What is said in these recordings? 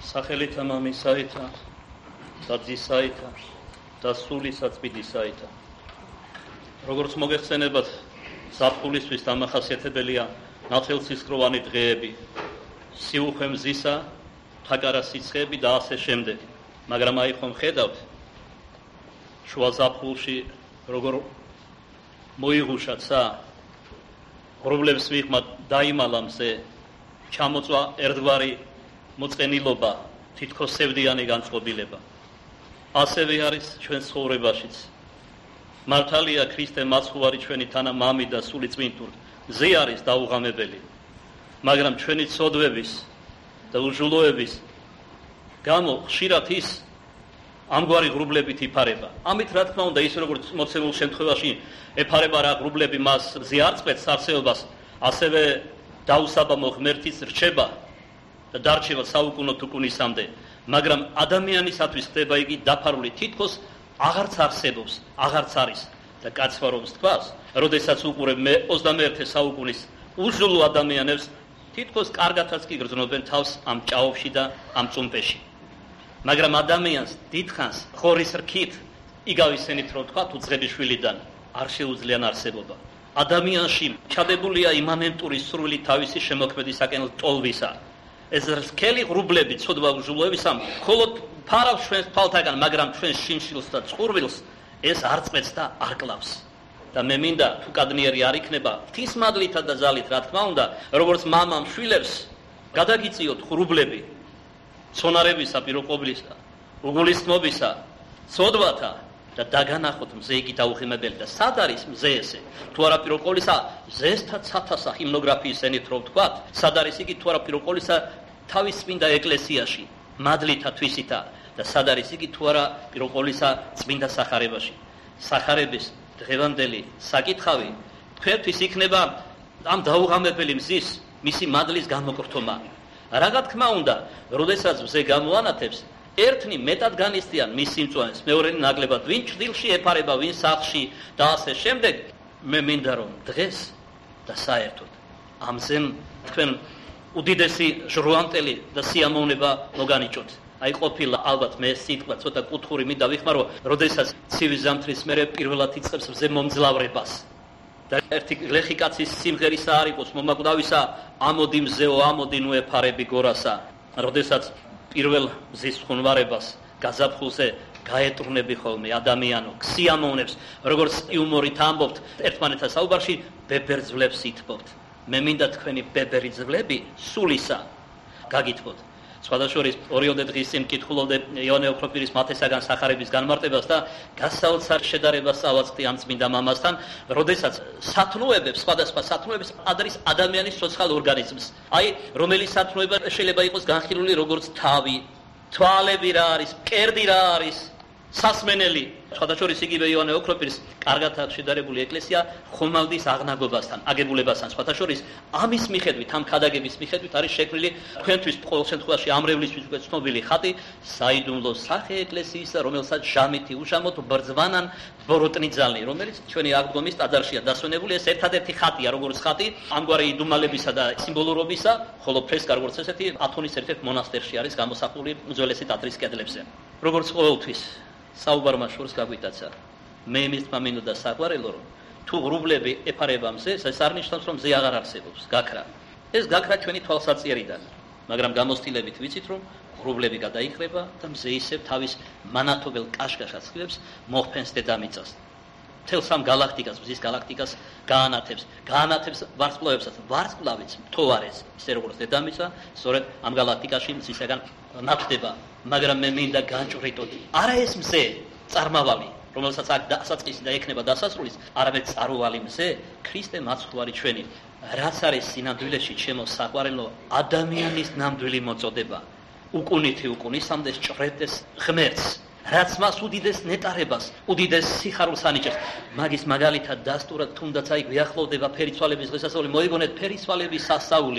სახელითა მამისაითა და ძისაითა და სულისაწმინდისაითა. როგორც მოგეხსენებათ, ზაფხულისთვის დამახასიათებელია ნახელსისკროვანი დღეები, სიუხვე მზისა, თაკარა სიცხეები და ასე შემდეგ. მაგრამ აი ხომ ხედავთ, შუა ზაფხულში როგორ მოიღუშაცა, ღრუბლებს მიღმა დაიმალა მზე, ჩამოწვა ერთგვარი მოწყენილობა, თითქოს სევდიანი განწყობილება. ასევე არის ჩვენ ცხოვრებაშიც. მართალია ქრისტე მაცხოვარი ჩვენი თანა მამი და სული წმინდურ მზე არის დაუღამებელი, მაგრამ ჩვენი ცოდვების და უჟულოების გამო ხშირად ის ამგვარი ღრუბლებით იფარება. ამით რა თქმა უნდა ის როგორც მოცემულ შემთხვევაში ეფარება რა ღრუბლები მას მზე არ წყვეტს არსებობას, ასევე დაუსაბამო ღმერთის რჩება და დარჩება საუკუნო თუკუნისამდე, მაგრამ ადამიანისათვის ხდება იგი დაფარული თითქოს აღარც არსებობს, აღარც არის და კაცვარობს თქვას, როდესაც უყურებ 21 საუკუნის უზრუნო ადამიანებს, თითქოს კარგათაც კი გრძნობენ თავს ამ ჭაობში და ამ წუმპეში. მაგრამ ადამიანს დიდხანს ხორის რქით იგავისენით რომ თქვა უძღებიშვილიდან არ შეუძლიან არსებობა. ადამიანში ჩადებულია იმანენტური სურვილი თავისი შემოქმედისაკენ ტოლვისა. ეს რსკელი ღრუბლები ცოდვა უჟულოებისა მხოლოდ ფარავს ჩვენს თვალთაგან, მაგრამ ჩვენ შინშილს და წყურვილს ეს არ წყვეტს და არ კლავს. და მე მინდა თუ კადნიერი არ იქნება, ღვთისმადლითა და ძალით რა თქმა უნდა, როგორც მამამ შვილებს გადაგიწიოთ ღრუბლები ცონარებისა, პიროყობლისა, უგულისხმობისა, ცოდვათა და დაგანახოთ მზე იგი დაუღიმებელი და სად არის მზე ესე? თუ არა პიროყოვლისა მზესთა ცათასა ჰიმნოგრაფიის ენით რომ ვთქვათ, სად არის იგი თუ არა პიროყოვლისა თავის წმინდა ეკლესიაში, მადლითა თვისითა და სად არის იგი თუ არა პიროყოვლისა წმინდა სახარებაში. სახარების დღევანდელი საკითხავი თქვენთვის იქნება ამ დაუღამებელი მზის მისი მადლის გამოკრთომა. რა თქმა უნდა, როდესაც მზე გამოანათებს, ერთნი მეტად განიცდიან მის სიმწვანეს, მეორენი ნაკლებად, ვინ ჭდილში ეფარება, ვინ სახლში და ასე შემდეგ. მე მინდა რომ დღეს და საერთოდ ამზემ თქვენ უდიდესი ჟრუანტელი და სიამოვნება მოგანიჭოთ. აი ყოფილა ალბათ მე სიტყვა ცოტა კუთხური მინდა ვიხმარო, როდესაც ცივი ზამთრის მერე პირველად იწყებს მზე მომძლავრებას. და ერთი გლეხი კაცის სიმღერისა არ იყოს მომაკვდავისა, ამოდი მზეო, ამოდი ნუ ეფარები გორასა. როდესაც პირველ მზის ხუნვარებას გაზაფხულზე გაეტრუნები ხოლმე ადამიანო, ქსიამოვნებს, როგორც იუმორით ამბობთ ერთმანეთთან საუბარში, ბებერძვლებს ითბობთ. მე მინდა თქვენი ბებერი ძვლები სულისა გაგითბოთ. სხვადასხვა ორიოდე დღის წინ კითხულობდე იოანე ოქროპირის მათესაგან სახარების განმარტებას და გასაოცარ შედარებას ავაწყდი ამ წმინდა მამასთან, როდესაც სათნოებებს, სხვადასხვა სათნოებებს ადრის ადამიანის სოციალურ ორგანიზმს. აი, რომელი სათნოება შეიძლება იყოს განხილული როგორც თავი, თვალები რა არის, მკერდი რა არის, სასმენელი. სხვადასხვა იგივე იოანე ოქროპირის კარგად შედარებული ეკლესია ხომალდის აღნაგობასთან, აგებულებასთან, სხვადასხვა ამის მიხედვით, ამ ქადაგების მიხედვით არის შექმნილი თქვენთვის ყოველ შემთხვევაში ამრევლისთვის უკვე ცნობილი ხატი საიდუმლო სახე ეკლესიისა, რომელსაც ჟამითი უშამოთ ბრძვანან ბოროტნიძალი, რომელიც ჩვენი აღდგომის ტაძარშია დასვენებული. ეს ერთადერთი ხატია, როგორც ხატი ამგვარი იდუმალებისა და სიმბოლურობისა, ხოლო ფრესკა როგორც ესეთი ათონის ერთ-ერთ მონასტერში არის გამოსახული უძველესი ტაძრის კედლებზე. როგორც ყოველთვის საუბარმა შორს გაგვიტაცა. მე მისმა მინდოდა საყვარელო, რომ თუ ღრუბლები ეფარება მზეს, ეს არ ნიშნავს, რომ მზე აღარ არსებობს, გაქრა. ეს გაქრა ჩვენი თვალსაწიერიდან, მაგრამ გამოცდილებით ვიცით, რომ ღრუბლები გადაიხრება და მზე ისევ თავის მანათობელ კაშკაშას ხილებს მოხფენს დედამიწას. მთელს ამ გალაქტიკას, მზის გალაქტიკას გაანათებს ვარსკვლავებსაც, ვარსკვლავიც მთვარეს, ისე როგორც დედამიწა, სწორედ ამ გალაქტიკაში მზისაგან ნათდება. მაგრამ მე მინდა განჭვრიტოთ, არა ეს მზე წარმავალი, რომელსაც აქ დასაწყისი და ექნება დასასრულის, არამედ წარუვალი მზე, ქრისტე მაცხოვარი ჩვენი, რაც არის სინამდვილეში ჩემო საყვარელო ადამიანის ნამდვილი მოწოდება, უკუნითი უკუნისამდე ჭრედეს ღმერთს, რაც მას უდიდეს ნეტარებას, უდიდეს სიხარულს ანიჭებს. მაგის მაგალითად დასტურად თუნდაც აი გვიახლოვდება ფერიცვალების დღესასწაული, მოიგონეთ ფერიცვალების სასწაული.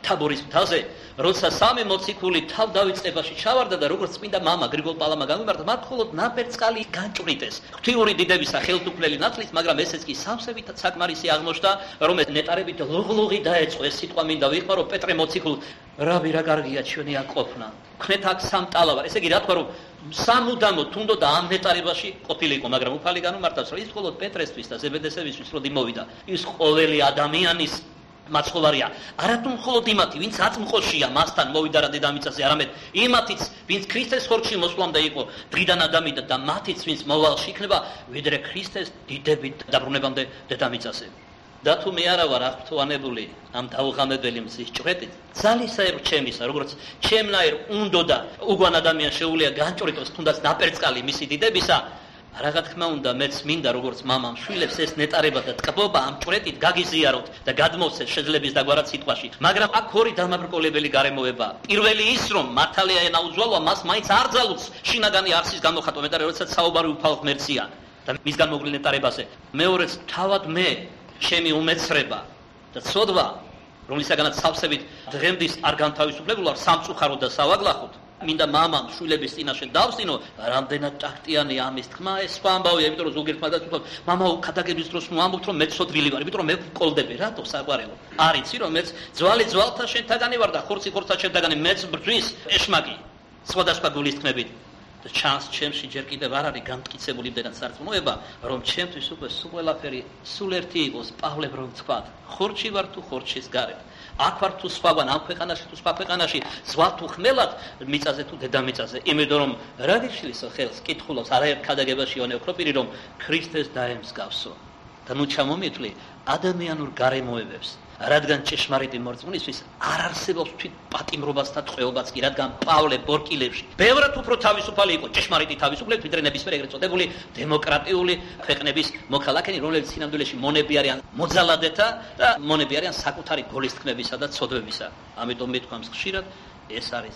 თაბორის მთაზე, როცა სამი მოციქული თავ დავიწყებაში ჩავარდა და როგორც წმინდა მამა გრიგოლ პალამა გამიმართა, მათ მხოლოდ ნაპერწკალი განჭვრიტეს. ღვთიური დიდებისა ხელთუქმნელი ნათლით, მაგრამ ესეც კი სავსებით საკმარისი აღმოჩნდა, რომელიც ნეტარებით ლოღლოღი დაეწყო. ეს სიტყვა მინდა ვიხმარო პეტრე მოციქულ, რაბი რა კარგია ჩვენი აქ ყოფნა. ხნეთ აქ სამტალავარ. ესე იგი რა თქვა რომ სამუდამოდ თუნდოდა ამ ნეტარებაში ყოფილიყო, მაგრამ უფალი განუმარტავს, რომ ის მხოლოდ პეტრესთვის და ზებედესევისთვის როდი მოვიდა, ის ყოველი ადამიანის მაცხოვარია. არათუ მხოლოდ იმათი, ვინც აწმყოშია, მასთან მოვიდა რა დედამიწაზე, არამედ იმათიც, ვინც ქრისტეს ხორცში მოსვლამდე იყო დღიდან ადამიანად და მათიც, ვინც მოვალში იქნება, ვიდრე ქრისტეს დიდებით დაბრუნებამდე დედამიწაზე. და თუ მე არა ვარ აღფრთოვანებული ამ დაუღამებელი მზის ჭვრეტით, ძალისაერ ჩემისა, როგორც ჩემნაირ უნდოდა უგვან ადამიანს შეუძლია განჭვრიტოს თუნდაც ნაპერწკალი მისი დიდებისა, რა თქმა უნდა, მეც მინდა როგორც მამამ შვილებს ეს ნეტარება და ტკბობა ამ ჭვრეტით გაგიზიაროთ და გადმოვცეთ შეძლების დაგვარად სიტყვაში. მაგრამ აქ ორი დამაბრკოლებელი გარემოება. პირველი ის, რომ მართალია ენა უძვალოა, მას მაინც არ ძალუց შინაგანი არსის გამოხატვა, მეტად როდესაც საუბარი უფალ ღმერთია და მისგან მოგლილ ნეტარებაზე. მეორეც თავად მე ჩემი უმეცრება და ცოდვა, რომლისაგანაც სავსებით დღემდის არ განთავისუფლებულ ვარ სამწუხაროდ და სავაგლახოდ. მინდა მამამ შვილების წინაშე დავსინო, რამდენად ტაქტიანი ამის თქმა, ეს სხვა ამბავია, იმიტომ რომ ზოგიერთ მაგას ვთქვათ, მამაო, ქადაგების დროს ნუ ამბობთ, რომ მე ცოდვილი ვარ, იმიტომ რომ მე ვკოლდები, რატო საყვარელო? არ იცი რომ მეც ძვალი ძვალთა შენთაგანი ვარ და ხორცი ხორცთა შენთაგანი, მეც ბრძვის ეშმაკი, სხვადასხვა გულის თქმებით. და ჩანს ჩემში ჯერ კიდევ არ არის განმტკიცებული იმდენად სარწმუნოება, რომ ჩემთვის უკვე სულ ყველაფერი სულ ერთი იყოს, პავლემ რომ თქვათ, ხორცში ვარ თუ ხორცშის გარეთ. აქ ვარ თუ სხვაგან, ამ ქვეყანაში თუ სხვა ქვეყანაში, ზღვა თუ ხმელად, მიწაზე თუ დედამიწაზე. იმიტომ რომ რადიშვილის ხელს კითხულობს არაერთ ქადაგებაში იონე ოქროპირი, რომ ქრისტეს დაემსგავსო. და ნუ ჩამომიტვლი ადამიანურ გარემოებებს, რადგან ჭეშმარიტი მორწმუნისთვის არ არსებობს თვით პატიმრობასთან ტყვეობაც კი, რადგან პავლე ბორკილებში ბევრად უფრო თავისუფალი იყო ჭეშმარიტი თავისუფლებით, ვიდრე ნებისმიერი ეგრეთ წოდებული დემოკრატიული ქვეყნების მოქალაქენი, რომლებიც სინამდვილეში მონები არიან მოძალადეთა და მონები არიან საკუთარი გოლის თქმებისა და ცოდვებისა. ამიტომ მეთქვამს ხშირად, ეს არის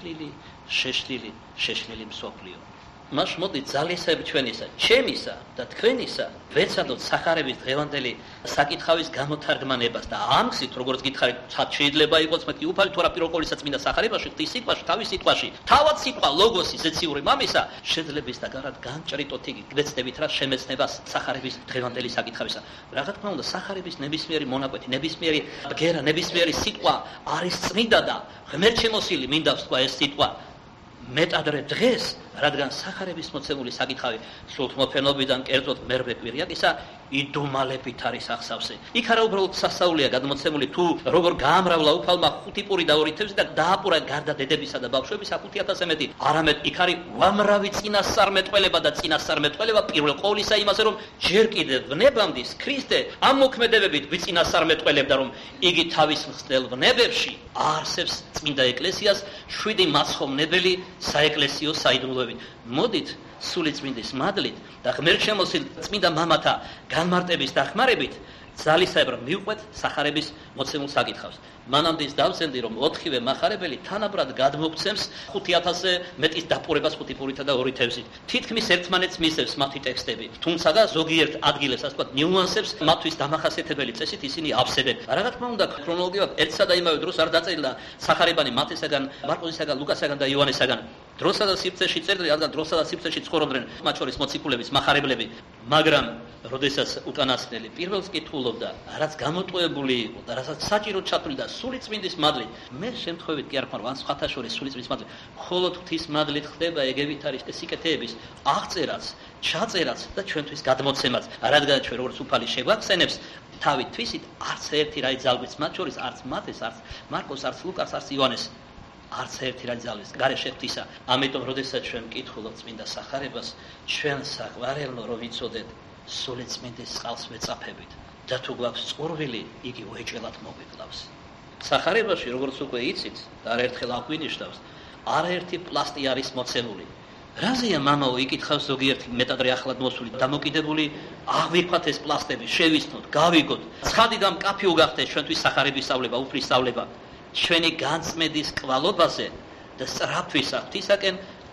შეშლილი მსოფლიო. მას მოდი ძალისაებ ჩვენისა, ჩემისა და თქვენისა ვეცადოთ სახარების დღევანდელი საკითხავის გამოთარგმანებას და ამ გზით, როგორც გითხარით, შეიძლება იყოს მეთქი უფალი თუ არა პირველ ყოვლისა წმინდა სახარებაში, ღვთის სიტყვაში, თავის სიტყვაში, თავად სიტყვა ლოგოსი ზეციური მამისა, შეძლების და გარად განჭრიტოთ იგი, გვეცდებით რა შემეცნება სახარების დღევანდელი საკითხავისა. რა თქმა უნდა, სახარების ნებისმიერი მონაკვეთი, ნებისმიერი ბგერა, ნებისმიერი სიტყვა არის წმინდა და ღმერთშემოსილი, მინდა ვთქვა ეს სიტყვა. მეტადრე დღეს, რადგან სახარების მოცემული საკითხავი სულთმოფენობიდან კერძოდ მერვე კვირიაკისა იდუმალებით არის აღსავსე. იქ არა უბრალოდ სასწაულია გადმოცემული თუ როგორ გაამრავლა უფალმა 5 პური და 2 თევზი და დააპურა გარდა დედებისა და ბავშვებისა 5000-ზე მეტი. არამედ იქ არის უამრავი წინასწარმეტყველება და წინასწარმეტყველება პირველ ყოვლისა იმაზე, რომ ჯერ კიდევ ვნებამდის ქრისტე ამ მოქმედებებით გვიწინასწარმეტყველებდა, რომ იგი თავის მსხვილ ვნებებში არსებს წმინდა ეკლესიას 7 მაცხოვნებელი საეკლესიო საიდუმლოებით. მოდით სული წმინდის მადლით და ღმერთშემოსილ წმინდა მამათა განმარტების დახმარებით ძალისაებრ მივყვეთ სახარების მოცემულ საკითხავს. მანამდე დავცემდი, რომ 4-ვე მახარებელი თანაბრად გადმოგცემს 5000-ზე მეტის დაპურებას 5 პურითა და 2 თევზით. თითქმის ერთმანეთს მისევს მათი ტექსტები, თუმცა ზოგიერთ ადგილას, ასე ვთქვათ, ნიუანსებს მათთვის დამახასიათებელი წესით ისინი ავსებენ. რა თქმა უნდა, ქრონოლოგიურად ერთსა და იმავე დროს არ დაწერილა სახარებანი მათესაგან, მარკოზისაგან, ლუკასაგან და იოანესაგან. დროსა და სივრცეში წერდნენ, რადგან დროსა და სივრცეში ცხოვრობდნენ, მათ შორის მოციქულების, მახარებლები, მაგრამ როდესაც უკანასკნელი პირველს კითხულობდა, რაც გამოტყუებული იყო და რასაც საჭირო ჩათვლი და სული წმინდის მადლით, მე შემთხვევით კი არ ვქარ, ან სხვათა შორის სული წმინდის მადლით, მხოლოდ ღვთის მადლით ხდება ეგევით არის სიკეთეების აღწერაც, ჩაწერაც და ჩვენთვის გადმოცემაც, რადგან ჩვენ როგორც უფალი შეგვაქცენებს თავით თვისით არც ერთი რაი ძალგვიც, მათ შორის არც მათეს, არც მარკოს, არც ლუკას, არც იოანეს არც ერთი რა ძალის გარეშე ღვთისა. ამიტომ როდესაც ჩვენ მკითხულობთ წმინდა სახარებას, ჩვენ საყვარელო რომ ვიცოდეთ სული წმინდის წყალს ვეწაფებით და თუ გვაქვს წყურვილი, იგი უეჭველად მოგვიკლავს. სახარებაში, როგორც უკვე იცით და არაერთხელ აღვინიშნავს, არაერთი პლასტი არის მოცემული. რაზეა მამაო იკითხავს ზოგიერთი მეტადრე ახლად მოსული დამოკიდებული, აღვიქვათ ეს პლასტები, შევიცნოთ, გავიგოთ. ცხადიდან მკაფი უგახდეთ ჩვენთვის სახარების სწავლება, უფლის სწავლება. ჩვენი განწმენდის კვალობაზე და სწრაფვისა ღვთისაკენ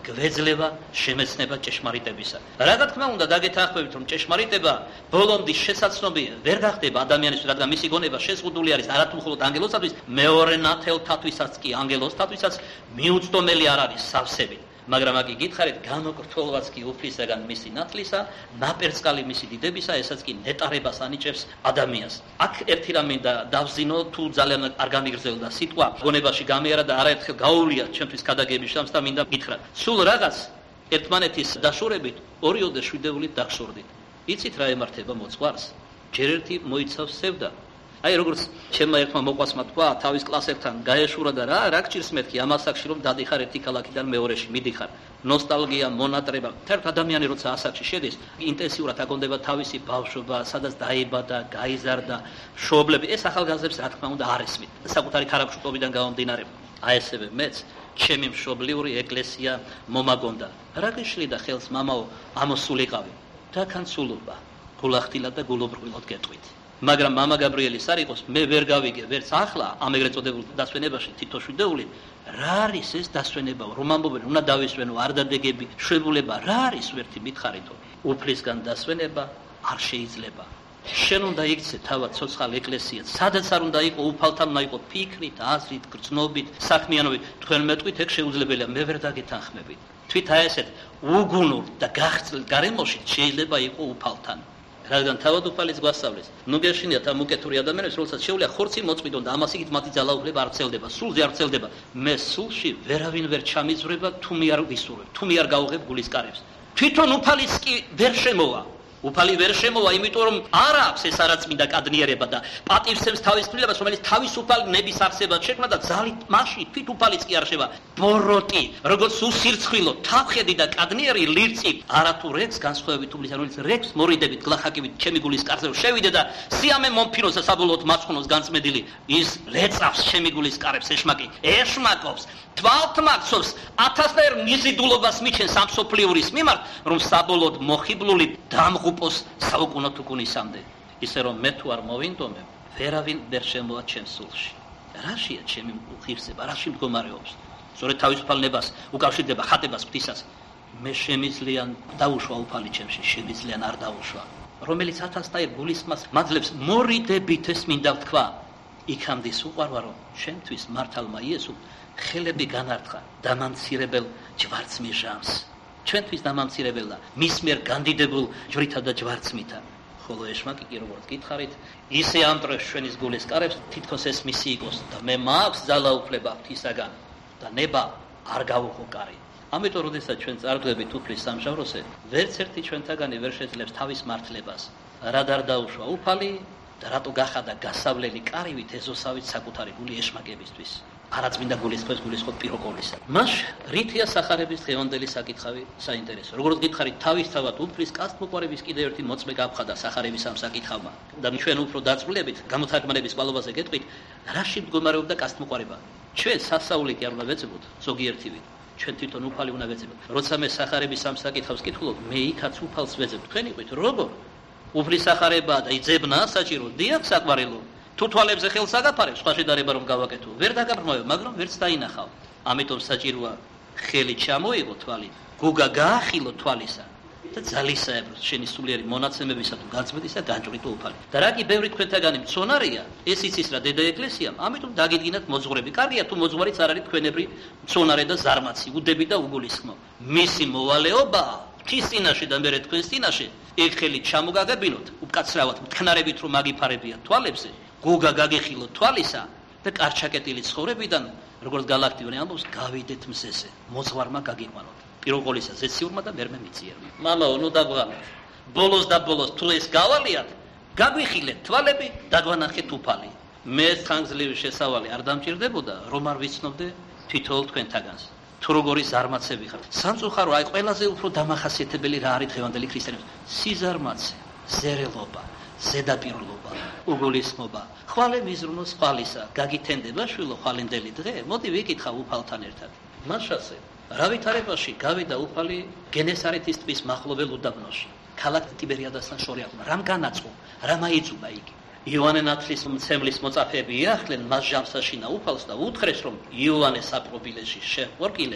გვეძლება შემეცნება ჭეშმარიტებისა. რა თქმა უნდა, დაგეთანხმებით, რომ ჭეშმარიტება ბოლომდე შესაძლოა ვერ გახდება ადამიანისთვის, რადგან მისი გონება შეზღუდული არის არათუ მხოლოდ ანგელოსთვის, მეორე ნათელთათვისაც კი ანგელოსთათვისაც მიუწვდომელი არ არის სავსებით. მაგრამ აქ გითხარით, განოკრთოლված კი უფლისაგან მისი ნათლისა, ნაპერწკალი მისი დიდებისა, ესაც კი ნეტარებას ანიჭებს ადამიანს. აქ ერთი რამე დავზინო, თუ ძალიან არ გამიგრძელდა სიტყვა, გონებაში გამიარა და არაერთხელ გაუვლია ჩემთვის გადაგების შამს და მინდა გითხრათ. სულ რაღაც ერთმანეთის დაშორებით 2-ოდე 7-ით დაგშორდით. იცით რა ემართება მოძღვარს? ჯერ ერთი მოიცავს სევდა. აი როგორც ჩემმა ერთმა მოყვასმა თქვა, თავის კლასებთან გაეშურა და რა გჭირს მეთქი ამ ასაკში რომ დადიხარ ერთი ქალაქიდან მეორეში მიდიხარ. ნოსტალგია, მონატრება, თერთ ადამიანი როცა ასაკში შედის, ინტენსიურად აკონდება თავისი ბავშვობა, სადაც დაიბადა, გაიზარდა, მშობლები, ეს ახალგაზრდებს რა თქმა უნდა არ ესმით. საკუთარი ქარაფშტობიდან გამომდინარე. აი ესევე მეც ჩემი მშობლიური ეკლესია მომაგონდა. რა გიშლიდა ხელს მამაო, ამოსულიყავი. დაქანცულობა, გულახდილად და გულობრყვილად გეტყვით. მაგრამ მამა გაბრიელის არ იყოს, მე ვერ გავიგე, ვერც ახლა ამ ეგრეთ წოდებულ დასვენებაში თითო შვიდეული, რა არის ეს დასვენება, რომ ამბობენ, უნდა დავისვენო, არ დადეგები, შვებულება, რა არის ვერთი მითხარითო. უფლისგან დასვენება არ შეიძლება. შენ უნდა იქცე თავად ცოცხალ ეკლესიად, სადაც არ უნდა იყო უფალთან, უნდა იყო ფიქრით, აზრით, გრძნობით, საქმიანობით. თქვენ მეტყვით, ეგ შეუძლებელია, მე ვერ დაგეთანხმებით. თვით აი ესეთ უგუნურ და გახსნილ გარემოში შეიძლება იყო უფალთან. რადგან თავად უფალიც გვასწავლეს. ნუ გეშინიათ ამ უკეთური ადამიანებს, როდესაც შეუძლია ხორცი მოწყვიტონ და ამას იქით მათი ძალაუფლება არ ვრცელდება, სულზე არ ვრცელდება. მე სულში ვერავინ ვერ ჩამიზრება, თუ მე არ ვისურვებ, თუ მე არ გავუღებ გულის კარებს. თვითონ უფალიც კი ვერ შემოვა. უფალი ვერ შემოვა, იმიტომ რომ არ აქვს ეს არაწმინდა კადნიერება და პატივსცემს თავის თვლილებას, რომელიც თავისუფალ ნების არსებად შექმნა და ძალით მასში თვით უფალიც კი არ შევა. ბოროტი, როგორც უსირცხვილო, თავხედი და კადნიერი ლირწი, არათუ რეგს განსხვავებით უფლისა, რომელიც რეგს მორიდებით, გლახაკებით, ჩემი გულის კარზე შევიდე და სიამე მომფიროს და საბოლოოდ მაცხუნოს განწმედილი, ის ლეწავს ჩემი გულის კარებს ეშმაკი, ეშმაკობს, თვალთმაქცობს, 1000-ერ მიზიდულობას მიჩენს ამ სოფლიურის მიმართ, რომ საბოლოოდ მოხიბლული დამღუპოს საუკუნო თუკუნისამდე. ისე რომ მე თუ არ მოვინდომებ, ვერავინ ვერ შემოვა ჩემს სულში. რაშია ჩემი ღირსება, რაში მდგომარეობს? სწორედ თავისუფალ ნებას უკავშირდება ხატებას ღვთისას. მე შემიძლია დაუშვა უფალი ჩემში, შემიძლია არ დაუშვა. რომელიც 1000-ერ გულისხმას მაძლევს მორიდებით ეს მინდა ვთქვა. იქამდე უყვარვა რომ შენთვის მართალმა იესო ხელები განართხა დამამცირებელ ჯვარცმიჟამს. ჩვენთვის დამამცირებელ და მის მიერ განდიდებულ ჯვრითა და ჯვარცმითა. ხოლო ეშმაკი კი როგორც გითხარით, ისე ამტრევს ჩვენის გულის კარებს, თითქოს ეს მისი იყოს და მე მაქვს ძალაუფლება ღვთისაგან და ნება არ გავუღო კარი. ამიტომ როდესაც ჩვენ წარდგებით უფლის სამჟავროზე, ვერც ერთი ჩვენთაგანი ვერ შეძლებს თავის მართლებას. რად არ დაუშვა უფალი და რატო გახადა გასავლელი კარივით ეზოსავით საკუთარი გული ეშმაკებისთვის. არაწმინდა გულისხმის გულისხმობ პიროკოლისა. მას რითია სახარების დღევანდელი საკითხავი საინტერესო. როგორც გითხარით, თავისთავად უფლის კაცთმოყვარების კიდევ ერთი მოწმე გაფხადა სახარების ამ საკითხავმა. და ჩვენ უფრო დაწვრილებით გამოთარგმნების კვალობაზე გეტყვით, რაში მდგომარეობდა კაცთმოყვარება. ჩვენ სასწაული კი არ უნდა ვეძებოთ, ზოგიერთივით. ჩვენ თვითონ უფალი უნდა ვეძებოთ. როცა მე სახარების ამ საკითხავს კითხულობ, მე იქაც უფალს ვეძებ. თქვენ იყვით როგორ? უფლის სახარება და იძებნა საჭირო, დიახ საყვარელო. თუ თვალებზე ხელს აგაფარებ, სხვა შედარება რომ გავაკეთო, ვერ დაგაბრმავებ, მაგრამ ვერც დაინახავ. ამიტომ საჭიროა ხელი ჩამოიღო თვალი, გუგა გაახილო თვალისა და ძალისაებრ შენი სულიერი მონაცემებისა თუ გაწმედისა განჭვრიტო უფალი. და რა კი ბევრი თქვენთაგანი მცონარია, ეს იცის რა დედა ეკლესიამ, ამიტომ დაგიდგინათ მოძღვრები. კარგია თუ მოძღვარიც არ არის თქვენებრი მცონარე და ზარმაცი, უდები და უგულისხმო. მისი მოვალეობა ღვთის წინაშე და მერე თქვენს წინაშე, ეგ ხელი ჩამოგაგებინოთ, უკაცრავად მტკნარებით რომ აგიფარებია თვალებზე. გუგა გაგეხილო თვალისა და კარჩაკეტილი ცხოვრებიდან, როგორც გალაქტიონი ამბობს, გავიდეთ მზეზე, მოძღვარმა გაგიყვანოთ. პიროყოლისა ზეციურმა და მერმე მიწიერმა. მამაო, ნუ დაგვანახეთ. ბოლოს და ბოლოს თუ ეს გავალიათ, გაგვიხილეთ თვალები, დაგვანახეთ უფალი. მე ხანგრძლივი შესავალი არ დამჭირდებოდა, რომ არ ვიცნობდე თითოეულ თქვენთაგანს. თუ როგორი ზარმაცები ხართ. სამწუხარო, აი ყველაზე უფრო დამახასიათებელი რა არის დღევანდელი ქრისტიანებს? სიზარმაცე, ზერელობა, ზედაპირლობა, უგულისხმობა. ხვალე მიზრუნოს ხვალისა, გაგითენდება შვილო ხვალინდელი დღე? მოდი ვიკითხავ უფალთან ერთად. მაშასე, რა ვითარებაში გავიდა უფალი გენესარეთის ტბის მახლობელ უდაბნოში. ქალაქ ტიბერიადასთან შორი აღმო. რამ განაწყო? რა მაიწუნა იგი? იოანე ნათლისმცემლის მოწაფეები იახლენ მას ჟამსაშინა უფალს და უთხრეს, რომ იოანეს აპრობილეში შეყორკილეს,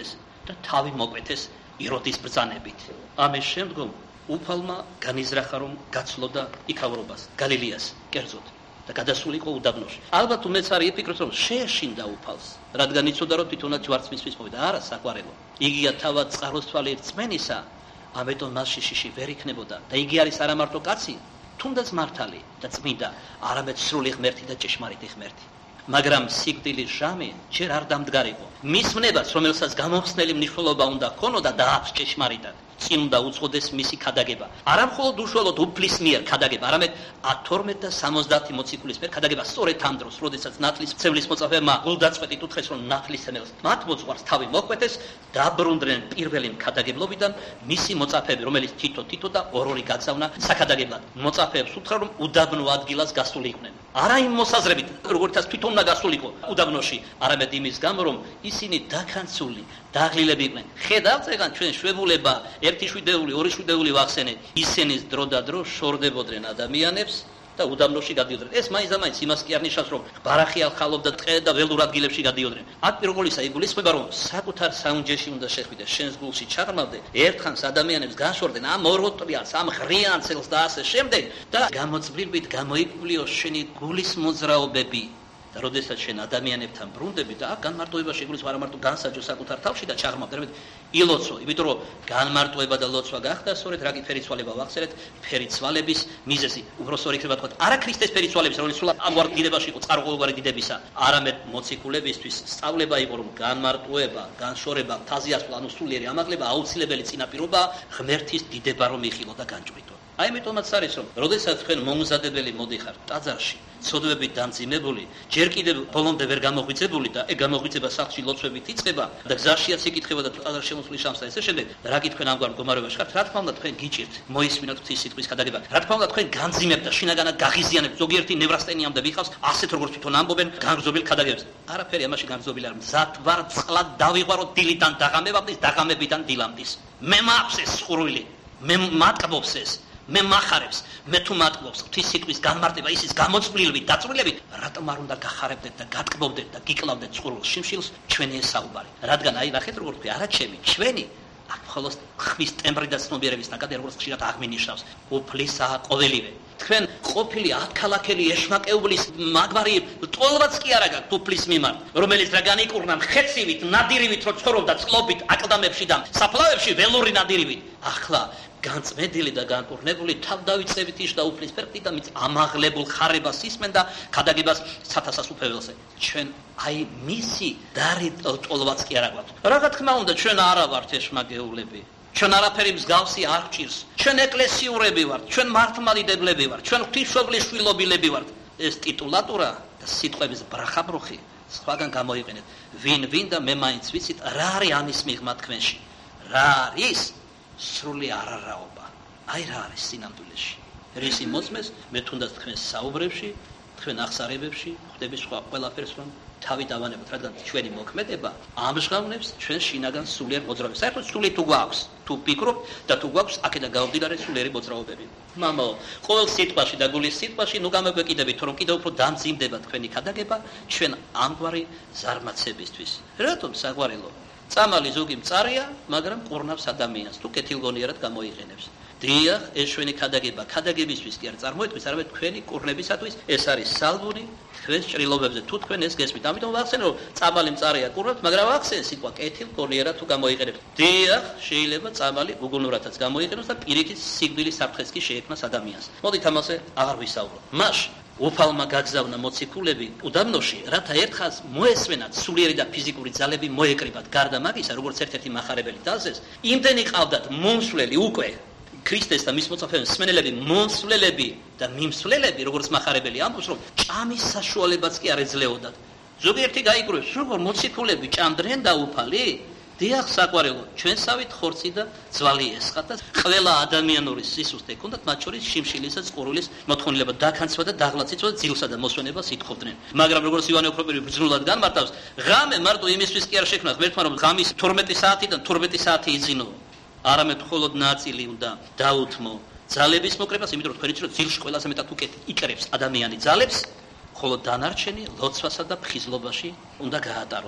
და თავი მოკვეთეს იროდის ბრძანებით. ამის შემდგომ უფალმა განიზრახა რომ გაცლოდა იქავრობას, გალილეას, კერძოდ და გადასულიყო უდაბნოში. ალბათ უმეც არის იფიქროთ რომ შეეშინდა უფალს, რადგან იცოდა რომ თვითონაც ჯვარცმისთვის მოვიდა. არა, საყვარელო. იგია თავად წყაროსთვალი რწმენისა, ამიტომ მასში შიში ვერ იქნებოდა და იგი არის არა მარტო კაცი, თუნდაც მართალი და წმინდა, არამედ სრული ღმერთი და ჭეშმარიტი ღმერთი. მაგრამ სიკვდილის ჟამი ჯერ არ დამდგარიყო. მის ვნებას, რომელსაც გამოხსნელი მნიშვნელობა უნდა ჰქონოდა და აქვს ჭეშმარიტად, წინ უნდა უძღოდეს მისი ქადაგება. არა მხოლოდ უშუალოდ უფლის მიერ ქადაგება, არამედ 12 და 70 მოციქულის მიერ ქადაგება სწორედ ამ დროს, როდესაც ნათლის მცევლის მოწაფეებმა გულდაწყვეტით უთხრეს, რომ ნათლის ცემელს მათ მოძღვარს თავი მოკვეთეს, დაბრუნდნენ პირველი ქადაგებლობიდან მისი მოწაფეები, რომელიც თითო და ორ-ორი გაგზავნა საქადაგებლად. მოწაფეებს უთხრა, რომ უდაბნო ადგილას გასულიყვნენ. არა იმ მოსაზრებით, როგორცაც თვითონ უნდა გასულიყო უდაბნოში, არამედ იმის გამო, რომ ისინი დაქანცული, დაღლილები იყვნენ. ხედავთ ეგან ჩვენ შვებულება, ერთი შვიდეული, ორი შვიდეული ვახსენეთ. ისინი დრო და დრო შორდებოდნენ ადამიანებს და უდაბნოში გადიოდნენ. ეს მაინც იმას კი არ ნიშნავს, რომ ბარახი ახალობდა ტყე და ველურ ადგილებში გადიოდნენ. აქ პირველისა იგულისხმება, რომ საკუთარ საუნჯეში უნდა შეხვიდე, შენს გულში ჩაღრმავდე, ერთხანს ადამიანებს განშორდნენ ამ ოროტრიალს, ამ ღრიანცელს და ასე შემდეგ და გამოწვლილებით გამოიკვლიო შენი გულის მოძრაობები. და როდესაც შენ ადამიანებთან ბრუნდები და აქ განმარტოებაში იგულისხმება არა მარტო განსაჯო საკუთარ თავში და ჩაღრმავდე, არამედ ილოცო, იმიტომ რომ განმარტოება და ლოცვა გახდა სწორედ რაგი ფერიცვალება ვახსენეთ, ფერიცვალების მიზეზი. უბრალოდ იქნება თქვა, არა ქრისტეს ფერიცვალების, რომელიც სულ ამგვარ დიდებაში იყო წყაროყოლგვარი დიდებისა, არამედ მოციქულებისთვის სწავლება იყო, რომ განმარტოება, განშორება, თაზი ასვლა, ანუ სულიერი ამაღლება აუცილებელი წინაპირობა ღმერთის დიდება რომ იხილო და განჭვრიტო. აი ამიტომაც არის რომ როდესაც თქვენ მომზადებელი მოდიხარ ტაძარში, ცოდვებით დამძიმებული, ჯერ კიდევ ბოლომდე ვერ გამოღვიძებული და ეგ გამოღვიძება სახლში ლოცვებით იწყება და გზაშიაც იკითხება და ტაძარ შემოსვლის შანსი და ესე შემდეგ, რა კი თქვენ ამგვარ მდგომარეობაში ხართ, რა თქმა უნდა თქვენ გიჭირთ, მოისმინოთ ღვთის სიტყვის ქადაგება. რა თქმა უნდა თქვენ განძიმებთ და შინაგანად გაღიზიანებთ ზოგიერთი ნევრასთენიამდე ვიხავს, ასეთ როგორც თვითონ ამბობენ, განგრძობილ ქადაგებს. არაფერი ამაში განგრძობილი არ მზად ვარ წყლად დავიღვარო დილიდან დაღამებამდე, დაღამებიდან დილამდის. მე მაქვს ეს სხურვილი, მე მატკბობს ეს. მე მახარებს, მე თუ მატყობს ღვთის სიტყვის განმარტება ისის გამოწვლილებით, დაწვრილებით, რატომ არ უნდა გახარებდეთ და გატკბობდეთ და გიკლავდეთ წყურვილ შიმშილს ჩვენი ეს საუბარი. რადგან აი ნახეთ როგორ თქვი, არა ჩემი, ჩვენი აქ მხოლოდ ხმის ტემბრი და ცნობიერების ნაკადი როგორც ხშირად აღმინიშავს, უფლისაა ყოველივე. თქვენ ყოფილი ათქალაქელი ეშმაკეუბლის მაგვარი ტოლված კი არა გაქვთ უფლის მიმართ, რომელიც რა განიკურნა მხეცივით, ნადირივით რო ცხოვრობდა წყლობით, აკლდამებში და საფლავებში ველური ნადირივით. ახლა განწმენდილი და განკურნებული თავ დავიწევით ის და უფლის ფერყი და მის ამაღლებულ ხარებას ისმენ და ქადაგებას სათასას უფეველზე. ჩვენ აი მისი დარი ტოლված კი არა გვაქვს. რა თქმა უნდა ჩვენ არა ვართ ეშმაკეულები. ჩვენ არაფერი მსგავსი არ გჭირს. ჩვენ ეკლესიურები ვართ, ჩვენ მართლმადიდებლები ვართ, ჩვენ ღვთისმშობლის შვილობილები ვართ. ეს ტიტულატურა და სიტყვების ბრახაბრუხი სხვაგან გამოიყენეთ. ვინ და მე მაინც ვიცით რა არის ამის მიღმა თქვენში. რა არის სრული არარაობა. აი რა არის სინამდვილეში. რისი მოწმეს მე თუნდაც თქვენს საუბრებში, თქვენ აღსარებებში ხვდები სხვა ყველაფერს რომ თავი დავანებოთ, რადგან ჩვენი მოქმედება ამჟღავნებს ჩვენ შინაგან სულიერ მოძრაობას. საერთოდ სული თუ გვაქვს, თუ ფიქრობთ და თუ გვაქვს აქედან გამომდინარე სულიერი მოძრაობები. მამაო, ყოველ სიტყვაში და გულის სიტყვაში ნუ გამოგვეკიდებით, რომ კიდევ უფრო დამძიმდება თქვენი ქადაგება ჩვენ ამგვარი ზარმაცებისთვის. რატომ საყვარელო? წამალი ზოგი მწარია, მაგრამ ყურნავს ადამიანს, თუ კეთილგონიერად გამოიყენებს. დიახ, ეს ჩვენი ქადაგება, ქადაგებისთვის კი არ წარმოიქმნის, არამედ თქვენი კურნებისათვის ეს არის სალბური თქვენს ჭრილობებზე, თუ თქვენ ეს გესმით. ამიტომ ვახსენე, რომ წამალი მწარია ყურნავს, მაგრამ ვახსენე სიტყვა კეთილგონიერად თუ გამოიყენებს. დიახ, შეიძლება წამალი უგუნურათაც გამოიყენოს და პირიქით სიკვდილის საფრთხეს კი შეექმნას ადამიანს. მოდით ამაზე აღარ ვისაუბროთ. მაშინ უფალმა გაგზავნა მოციქულები უდაბნოში, რათა ერთხანს მოესმენათ სულიერი და ფიზიკური ძალები მოეკრიბათ. გარდა მაგისა, როგორც ერთ-ერთი მახარებელი დასეს, იმდენი ყავდათ მომსვლელი უკვე ქრისტეს და მის მოწაფეებს მსმენელები, მომსვლელები და მიმსვლელები, როგორც მახარებელი ამბობს, რომ ჭამის საშუალებაც კი არ ეძლეოდათ. ზოგიერთი გაიგროვებს, როგორ მოციქულები ჭამდნენ და უფალი? დიახ, საყვარელო, ჩვენსავით ხორცი და ძვალი ესხათ და ყველა ადამიანური სისუსტე ჰქონდათ, მათ შორის შიმშილისა წყურვილის მოთხოვნილება, დაქანცვა და დაღლაციც და ძილსა და მოსვენებას ითხოვდნენ. მაგრამ როგორც ივანე ოქროპირი ბრძნულად განმარტავს, ღამე მარტო იმისთვის კი არ შექმნა ღმერთმა, რომ ღამის 12 საათიდან 12 საათი იძინო. არამედ მხოლოდ ნაწილი უნდა დაუთმო ძალების მოკრებას, იმიტომ რომ თქვენ იცით, რომ ძილში ყველაზე მეტად უკეთ იკრებს ადამიანი ძალებს, ხოლო დანარჩენი ლოცვასა და ფხიზლობაში უნდა გაატაროთო.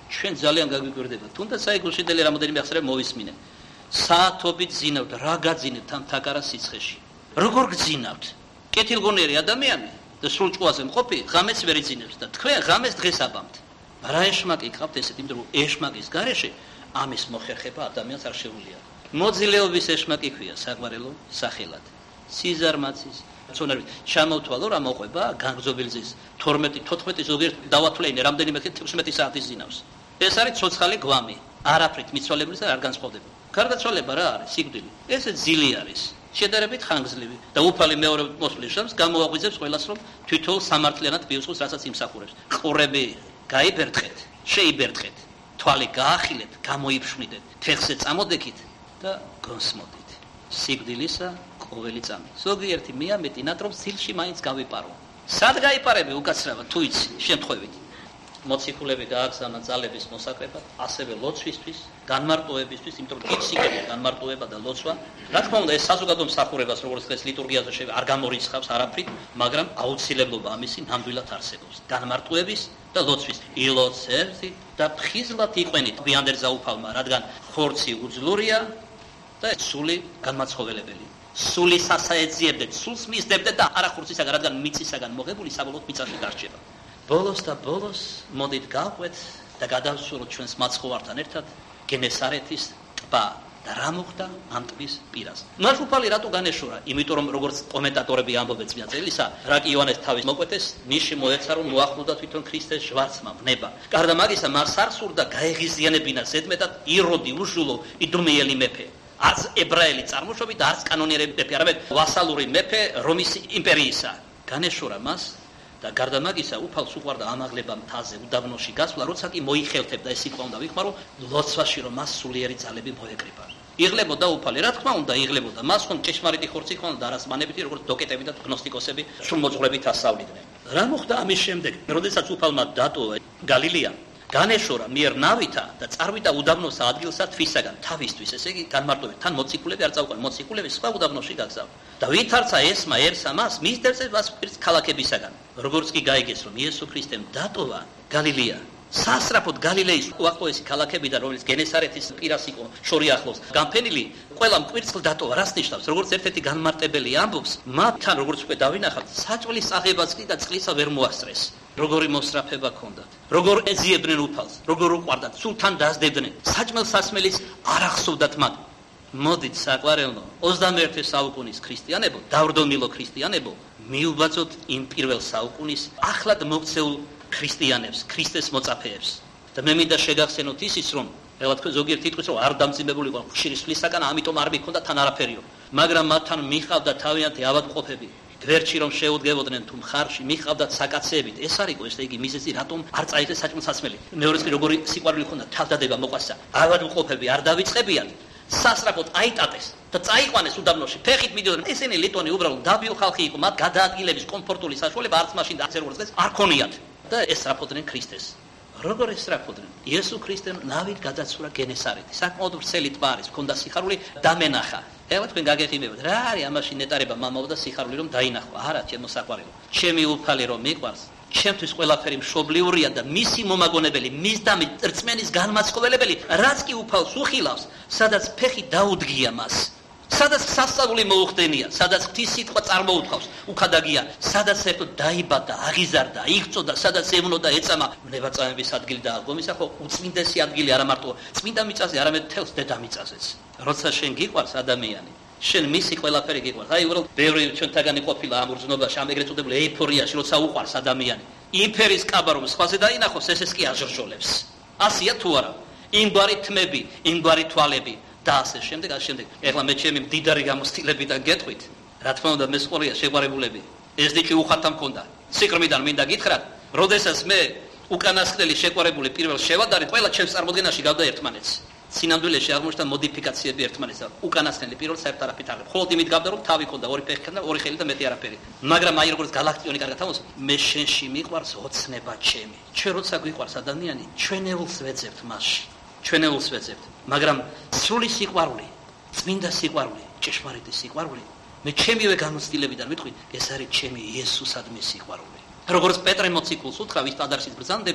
ჩვენ ძალიან გაგვიკვირდება. თუნდაც აი გულშიდელი რამოდენიმე ახსრე მოვისმინე. საათობით ზინავთ, რა გაძინებთ ამ თაკარა სიცხეში. როგორ გძინავთ? კეთილგონიერი ადამიანი და სულ ჭუაზე მყოფი ღამეს ვერ იძინებს და თქვენ ღამეს დღეს აბამთ. რა ეშმაკი გყავთ ესეთ, იმიტომ რომ ეშმაკის გარეშე ამის მოხერხება ადამიანს არ შეუძლია. მოძილეობის ეშმაკი ქვია საყვარელო სახელად. სიზარმაცის ცონერით ჩამოვთვალო რა მოყვება განგზობილზის 12-14 ზოგიერთ დავათვლეინე რამდენიმე 16 საათის ზინავს. ეს არის ცოცხალი გვამი. არაფრით მიცვალებლის არ განსხვავდება. გარდაცვალება რა არის? სიკვდილი. ესე ძილი არის. შედარებით ხანგრძლივი და უფალი მეორე მოსვლის შემს გამოაღვიძებს ყველას რომ თვითონ სამართლიანად მიუძღოს რასაც იმსახურებს. ყურები გაიბერტყეთ, შეიბერტყეთ, თვალი გაახილეთ, გამოიფშვნიდეთ, ფეხზე წამოდექით და გონსმოდით. სიკვდილისა ყოველი წამი. ზოგიერთი მეამეტი ნატრობ სილში მაინც გავიპარო. სად გაიპარები უკაცრავად თუ იცი შემთხვევით. მოციქულები გააგზავნა ძალების მოსაკრებად, ასევე ლოცვისთვის, განმარტოებისთვის, იმიტომ რომ იციგება განმარტოება და ლოცვა. რა თქმა უნდა, ეს საზოგადო მსახურებას, როგორც დღეს ლიტურგიაზე არ გამორიცხავს არაფრით, მაგრამ აუცილებლობა ამისი ნამდვილად არსებობს. განმარტოების და ლოცვის. ილოცებთ და ფხიზლად იყვენით გვიანდელ ზაუფალმა, რადგან ხორცი უძლურია და სული განმაცხოველებელი. სული სასაეძიებდეთ, სულს მისდებდეთ და არა ხორცისაგან, რადგან მიწისაგან მოღებული საბოლოოდ მიწაში გარჩება. ბოლოს და ბოლოს მოდით გავყვეთ და გადავსუროთ ჩვენს მაცხოვართან ერთად გენესარეთის ტბა და რა მოხდა ამ ტბის პირას. მართლუფალი რატო განეშორა? იმიტომ რომ როგორც კომენტატორები ამბობენ წმინდა წერილისა, რა კი იოანეს თავის მოკვეთეს, ნიში მოეცა რომ მოახლოვდა თვითონ ქრისტეს ჟვარცმა ვნება. გარდა მაგისა მას არ სურდა გაეღიზიანებინა ზედმეტად იროდი უშულო იდუმეელი მეფე. არც ებრაელი წარმოშობით და არც კანონიერი მეფე, არამედ ვასალური მეფე რომის იმპერიისა. განეშორა მას და გარდა მაგისა უფალს უყვარდა ამაღლება მთაზე უდაბნოში გასვლა, როცა კი მოიხელთებდა ეს სიტყვა უნდა ვიხმარო ლოცვაში რომ მას სულიერი ძალები მოეკრიბა. იღლებოდა უფალი, რა თქმა უნდა იღლებოდა. მას ხომ ჭეშმარიტი ხორცი ჰქონდა და არასმანებითი როგორც დოკეტები და გნოსტიკოსები სრულმოძღვრებით ასწავლიდნენ. რა მოხდა ამის შემდეგ, როდესაც უფალმა დატოვა გალილეა, განეშორა მიერ ნავითა და წარვიდა უდაბნოს ადგილსა თვისაგან თავისთვის, ესე იგი განმარტოვეთ, თან მოციქულები არ წავყვან, მოციქულები სხვა უდაბნოში გაგზავნა. და ვითარცა ესმა ერსა მას მისდევს პირს ქალაქებისაგან. როგორც კი გაიგეს რომ იესო ქრისტემ დატოვა გალილეა, სასწრაფოდ გალილეის უახლოესი ქალაქებიდან, რომელიც გენესარეთის პირას იყო შორი ახლოს განფენილი, ყველა მკვირცხლ დატოვა. რას ნიშნავს? როგორც ერთ-ერთი განმარტებელი ამბობს, მათთან როგორც უკვე დავინახავთ, საჭმლის აღებას კი და წყლისა ვერ მოასწრეს. როგორი მოსწრაფება ჰქონდათ, როგორ ეძიებდნენ უფალს, როგორ უყვარდათ, სულთან დაასდებდნენ, საჭმელ სასმელიც არ ახსოვდათ მათ. მოდით საყვარელო, 21 საუკუნის ქრისტიანებო, დავრდომილო ქრისტიანებო, მიუბაძოთ იმ პირველ საუკუნის ახლად მოქცეულ ქრისტიანებს, ქრისტეს მოწაფეებს. და მე მინდა შეგახსენოთ ისიც, რომ ყველა თქვენ ზოგიერთ იტყვის, რომ არ დამძიმებული იყო ხშირი სვლისაგან, ამიტომ არ მიქონდა თან არაფერიო. მაგრამ მათთან მიხავდა თავიანთი ავადმყოფები. გვერდში რომ შეუდგებოდნენ თუ მხარში მიხავდათ საკაცეებით. ეს არ იყო ესე იგი მიზეზი, რატომ არ წაიღეს საჭმელ სასმელი. მეორეს კი როგორი სიყვარული ჰქონდა თავდადება მოყვასა. ავადმყოფები არ დავიწყებიათ. სასწრაფოდ აიტატეს და წაიყვანეს უდაბნოში. ფეხით მიდიოდნენ. ესენი ლიტონი უბრალოდ დაბიო ხალხი იყო, მათ გადაადგილების კომფორტული საშუალება არც მაშინ და არც როგორც დღეს არ ქონიათ და ესწრაფოდნენ ქრისტეს. როგორ ესწრაფოდნენ? იესო ქრისტემ ნავით გადაცურა გენესარეთი. საკმაოდ ვრცელი ტბა არის, ჰქონდა სიხარული დამენახა. ეხლა თქვენ გაგეხიმებათ, რა არის ამაში ნეტარება მამაო და სიხარული რომ დაინახვა? არა, ჩემო საყვარელო. ჩემი უფალი რომ მიყვარს, ჩემთვის ყველაფერი მშობლიურია და მისი მომაგონებელი, მისდამი რწმენის განმაცხოველებელი, რაც კი უფალს უხილავს, სადაც ფეხი დაუდგია მას. სადაც სასწაული მოუხდენია, სადაც ღვთის სიტყვა წარმოუთავს, უქადაგია, სადაც საერთოდ დაიბადა, აღიზარდა, იქწოდა, სადაც ევნოდა, ეწამა ნებაწამების ადგილი და აღგომისა, ხო, უწმინდესი ადგილი არა მარტო წმინდა მიწაზე, არამედ თელს დედამიწაზეც. როცა შენ გიყვარს ადამიანი, შენ მისი ყველაფერი გიყვარს. აი, უბრალოდ ბევრი ჩვენთაგანი ყოფილა ამ ურზნობაში, ამ ეგრეთ წოდებულ ეიფორიაში, როცა უყვარს ადამიანი. იმფერის კაბა რომ სხვაზე დაინახოს, ეს კი აჟრჟოლებს. ასია თუ არა? იმგვარი თმები, იმგვარი თვალები და ასე შემდეგ, ასე შემდეგ. ეხლა მე ჩემი მდიდარი გამოცდილებიდან გეტყვით, რა თქმა უნდა მე სყოლია შეგვარებულები. ეს დიჭი უხათა მქონდა. სიკრმიდან მინდა გითხრათ, როდესაც მე უკანასკნელი შეყვარებული პირველ შევადარით, ყველა ჩემს წარმოდგენაში გავდა ერთმანეთს. სინამდვილეში აღმოჩნდა მოდიფიკაციები ერთმანეთს. უკანასკნელი პირველ საერთოდ არაფრით არ. მხოლოდ იმით გავდა რომ თავი ქონდა, ორი ფეხი და ორი ხელი და მეტი არაფერი. მაგრამ აი როგორც galaktioni კარგად თავს, მე შენში მიყვარს ოცნება ჩემი. ჩვენ როცა გვიყვარს ადამიანი, ჩვენეულს ვეძებთ მასში. ჩვენეულს ვეძებთ. მაგრამ სრული სიყვარული, წმინდა სიყვარული, ჭეშმარიტი სიყვარული, მე ჩემივე გამოცდილებიდან ვიტყვი, ეს არის ჩემი იესოსადმი სიყვარული. როგორც პეტრე მოციქულს უთხრა, ვის ტადარშიც ბრძანდები,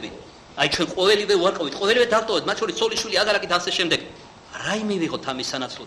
აი ჩვენ ყოველივე ვარყავით, ყოველივე დავტოვეთ, მათ შორის ცოლიშვილი აგარაკი და ასე შემდეგ. რა იმივიღოთ ამის სანაცვლოდ?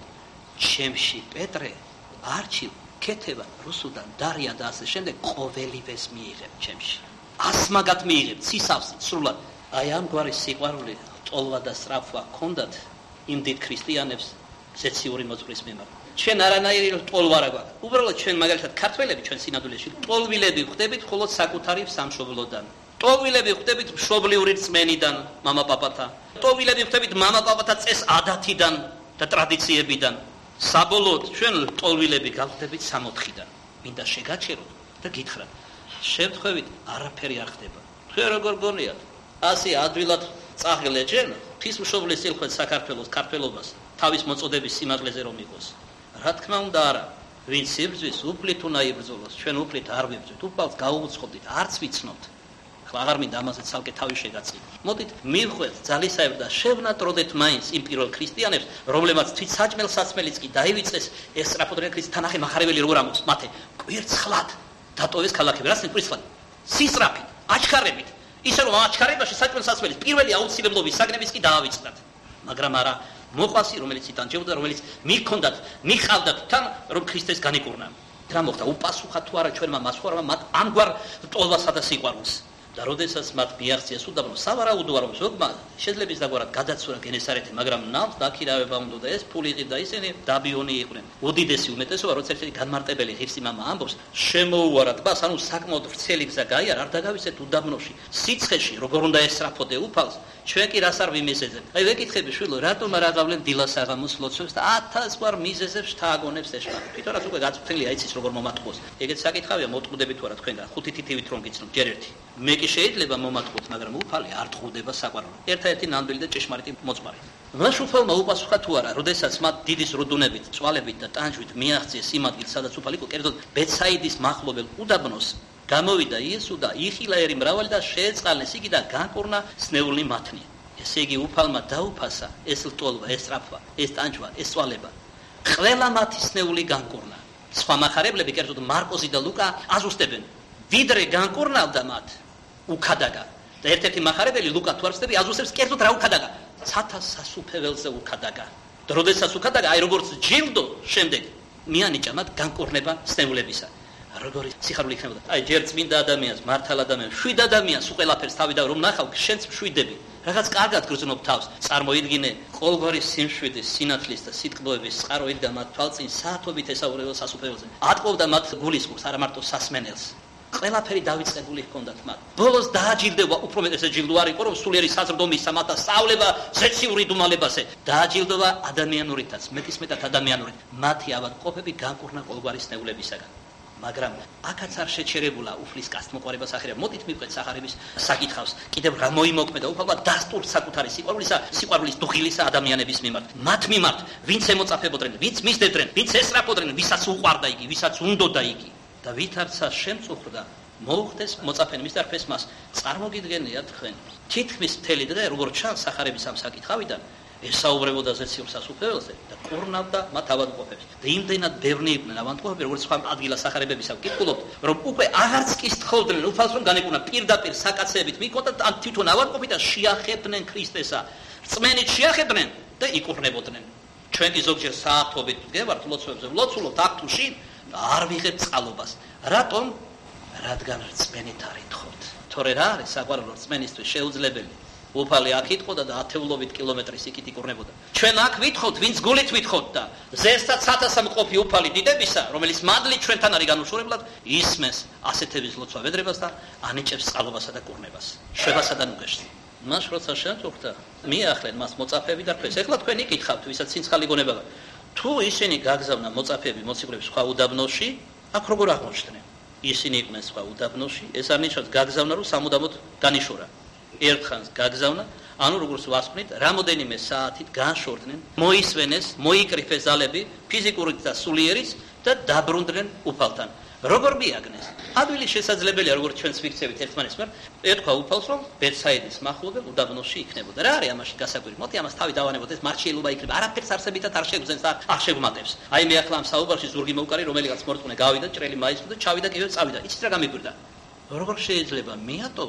ჩემში პეტრე, არჩილ, ქეთევა, რუსუდან, დარია და ასე შემდეგ ყოველივეს მიიღებ ჩემში. ასმაგად მიიღებ, ცისავსით, სრულად. აი ამგვარი სიყვარული, ტოლვა და სწრაფვა ჰქონდათ იმ დიდ ქრისტიანებს ზეციური მოძღვრის მიმართ. ჩვენ არანაირი ტოლვა რა გვაქვს. უბრალოდ ჩვენ მაგალითად ქართველები ჩვენ სინამდვილეში ტოლვილები ვხდებით მხოლოდ საკუთარი სამშობლოდან. ტოლვილები ვხდებით მშობლიური რწმენიდან, მამა-პაპათა. ტოლვილები ვხდებით მამა-პაპათა წეს-ადათიდან და ტრადიციებიდან. საბოლოოდ ჩვენ ტოლვილები გავხდებით 64-დან. მინდა შეგაჩეროთ და გითხრათ. შემთხვევით არაფერი არ ხდება. თქვენ როგორ გონიათ? ასე ადვილად წაღლეჯენ ღვთისმშობლის სილხვეთ საქართველოს ქართველობას თავის მოწოდების სიმაღლეზე რომ იყოს. რა თქმა უნდა არა. ვინც იბრძვის, უფლით უნდა იბრძოლოს. ჩვენ უფლით არ ვიბრძვით. უფალს გაუუწყობდით, არც ვიცნობთ. ახლა აღარ მინდა ამაზე ცალკე თავი შეგაწყვეტ. მოდით მივხვდეთ ძალისაებ და შევნატროდეთ მაინც იმ პირველ ქრისტიანებს, რომლებმაც თვით საჭმელ საცმელიც კი დაივიწყეს ეს სწრაფოდრე ქრისტე თანახე მახარებელი როგორ ამოწ მათე კვირცხლად დატოვეს ქალაქები. რა სიყვარული? სისწრაფით, აჩქარებით. ისე რომ აჩქარებაში საჭმელ საცმელის პირველი აუცილებლობის საგნებიც კი დაავიწყდათ. მაგრამ არა მოყვასი, რომელიც იტანჯებოდა, რომელიც მიქონდათ, მიყავდათ თან, რომ ქრისტეს განიკურნა. რა მოხდა? უპასუხა თუ არა ჩვენმა მასხურებმა მათ ამგვარ ტოლვასა და სიყვარულს. და როდესაც მათ მიაღწიეს უდაბნო, სავარაუდოა რომ ზოგმა შეძლებს დაგვარად გადაცურა გენესარეთი, მაგრამ ნავს დაქირავება უნდა და ეს ფული იყიდა და ისინი დაბიონი იყვნენ. უდიდესი უმეტესობა, როცა ერთ-ერთი განმარტებელი ღირსი მამა ამბობს, შემოუარა ტბას, ანუ საკმაოდ ვრცელი გზა გაიარა, არ დაგავიწყეთ უდაბნოში, სიცხეში, როგორ უნდა ესწრაფოდე უფალს, ჩვენ კი რას არ ვიმიზეზებ. აი ვეკითხები შვილო, რატომ არ აღავლენ დილას აღამოს ლოცვებს და 1000 ვარ მიზეზებს შთააგონებს ეშმაკ. თვითონაც უკვე გაწვრთნილია იცის როგორ მომატყუოს. ეგეც საკითხავია, მოტყუდებით თუ არა თქვენგან, 5 თითივით რომ გიცნობ, ჯერ ერთი. მე კი შეიძლება მომატყუოთ, მაგრამ უფალი არ ტყუდება საყვარელო. ერთ-ერთი ნამდვილი და ჭეშმარიტი მოწმარი. მას უფალმა უპასუხა თუ არა, როდესაც მათ დიდის რუდუნებით, წვალებით და ტანჯვით მიაღწიეს იმ ადგილს, სადაც უფალი იყო, კერძოდ ბეცაიდის მახლობელ უდაბნოს, გამოვიდა იესო და იხილა ერი მრავალი და შეეწყალეს იგი და განკურნა სნეული მათნი. ესე იგი უფალმა დაუფასა ეს ლტოლვა, ეს სწრაფვა, ეს ტანჯვა, ეს წვალება. ყველა მათი სნეული განკურნა. სხვა მახარებლები, კერძოდ მარკოზი და ლუკა აზუსტებენ. ვიდრე განკურნავდა მათ უკადაგა. და ერთ-ერთი მახარებელი ლუკა თუ არ ვცდები, აზუსტებს კერძოდ რა უკადაგა? ცათა სასუფეველზე უკადაგა. და როდესაც უკადაგა, აი როგორც ჯილდო შემდეგ მიანიჭა მათ განკურნება სნეულებისა. როგორი სიხარული იქნებოდა. აი ჯერ წმინდა ადამიანს, მართალ ადამიანს, შვიდ ადამიანს უყელაფერს თავი და რომ ნახავ, შენც მშვიდები. რაღაც კარგად გრძნობ თავს. წარმოიდგინე ყოველგვარი სიმშვიდის, სინათლის და სიტყბოების წყარო იდგა მათ თვალწინ საათობით ესაურებელ სასუფეველზე. ატყობდა მათ გულისხმობს, არა მარტო სასმენელს. ყველაფერი დავიწყებული ჰქონდათ მათ. ბოლოს დააჯილდოვა, უფრო მეტ ესე ჯილდო არ იყო, რომ სულიერი საზრდომისა მათ და სწავლება ზეციური დუმალებაზე. დააჯილდოვა ადამიანურითაც, მეტისმეტად ადამიანურით. მათი ავადმყოფები განკურნა ყოველგვარი სნეულებისაგან. მაგრამ აქაც არ შეჩერებულა უფლის კაცთმოყვარებას ახერება. მოდით მივყვეთ სახარების საკითხავს. კიდევ რა მოიმოქმედა უფალმა დასტურს საკუთარი სიყვარულის დუღილისა ადამიანების მიმართ. მათ მიმართ, ვინც ემოწაფებოდნენ, ვინც მისდევდნენ, ვინც ესწრაფოდნენ, ვისაც უყვარდა იგი, ვისაც უნდოდა იგი. და ვითარცა შემწუხრდა, მოუხდეს მოწაფენი მის დარფეს მას. წარმოგიდგენია თქვენ, თითქმის მთელი დღე, როგორც ჩანს სახარების ამ საკითხავიდან, ესაუბრებოდა ზეციურ სასუფეველზე და კურნავდა მათ ავადმყოფებს. და იმდენად ბევრნი იყვნენ ავადმყოფები, როგორც სხვა ადგილას სახარებებისა ვკითხულობთ, რომ უკვე აღარც კი სთხოვდნენ უფალს, რომ განეკურნა პირდაპირ საკაცებით მიკონდათ ან თვითონ ავადმყოფი და შეახებდნენ ქრისტესა. რწმენით შეახებდნენ და იკურნებოდნენ. ჩვენ კი ზოგჯერ საათობით ვდგევართ ლოცვებზე, ვლოცულობთ აქ თუ შინ და არ ვიღებთ წყალობას. რატომ? რადგან რწმენით არ ითხოვთ. თორე რა არის საყვარელო რწმენისთვის შეუძლებელი? უფალი აქ იტყოდა და ათეულობით კილომეტრის იქით იკურნებოდა. ჩვენ აქ ვითხოვთ, ვინც გულით ვითხოვთ და ზესტად 1000 მყოფი უფალი დიდებისა, რომელიც მადლით ჩვენთან არის განუშორებლად, ისმეს ასეთების ლოცვა ვედრებას და ანიჭებს წყალობასა და კურნებას. შვებასა და ნუგეშს. მას როცა შემწუხდა, მიახლენ მას მოწაფეები და ქვეს. ეხლა თქვენ იკითხავთ, ვისაც სინცხალი გონება. თუ ისინი გაგზავნა მოწაფეები მოციქულებს სხვა უდაბნოში, აქ როგორ აღმოჩნდნენ? ისინი იყვნენ სხვა უდაბნოში, ეს არ ნიშნავს გაგზავნა, რომ სამუდამოდ განიშორა. ერთხანს გაგზავნა, ანუ როგორც ვასწრით, რამოდენიმე საათით განშორდნენ, მოისვენეს, მოიკრიფეს ძალები, ფიზიკურით და სულიერით და დაბრუნდნენ უფალთან. როგორ მიაგნეს? ადვილი შესაძლებელია, როგორც ჩვენს ვიქცევით ერთმანეთს მიერ, ეთქვა უფალს, რომ ბეცაიდის მახლობელ უდაბნოში იქნებოდა. რა არის ამაში გასაკვირი? მოდი ამას თავი დავანებოთ, ეს მარჩიელობა იქნება. არაფერს არსებითად არ შეგვძენს და არ შეგვმატებს. აი მე ახლა ამ საუბარში ზურგი მოვკარი, რომელიღაც მორწმუნე გავიდა, ჭრელი მაისო და ჩავიდა კიდევ წავიდა. იცით რა გამიგვირდა? როგორ შეიძლება მეატოვო?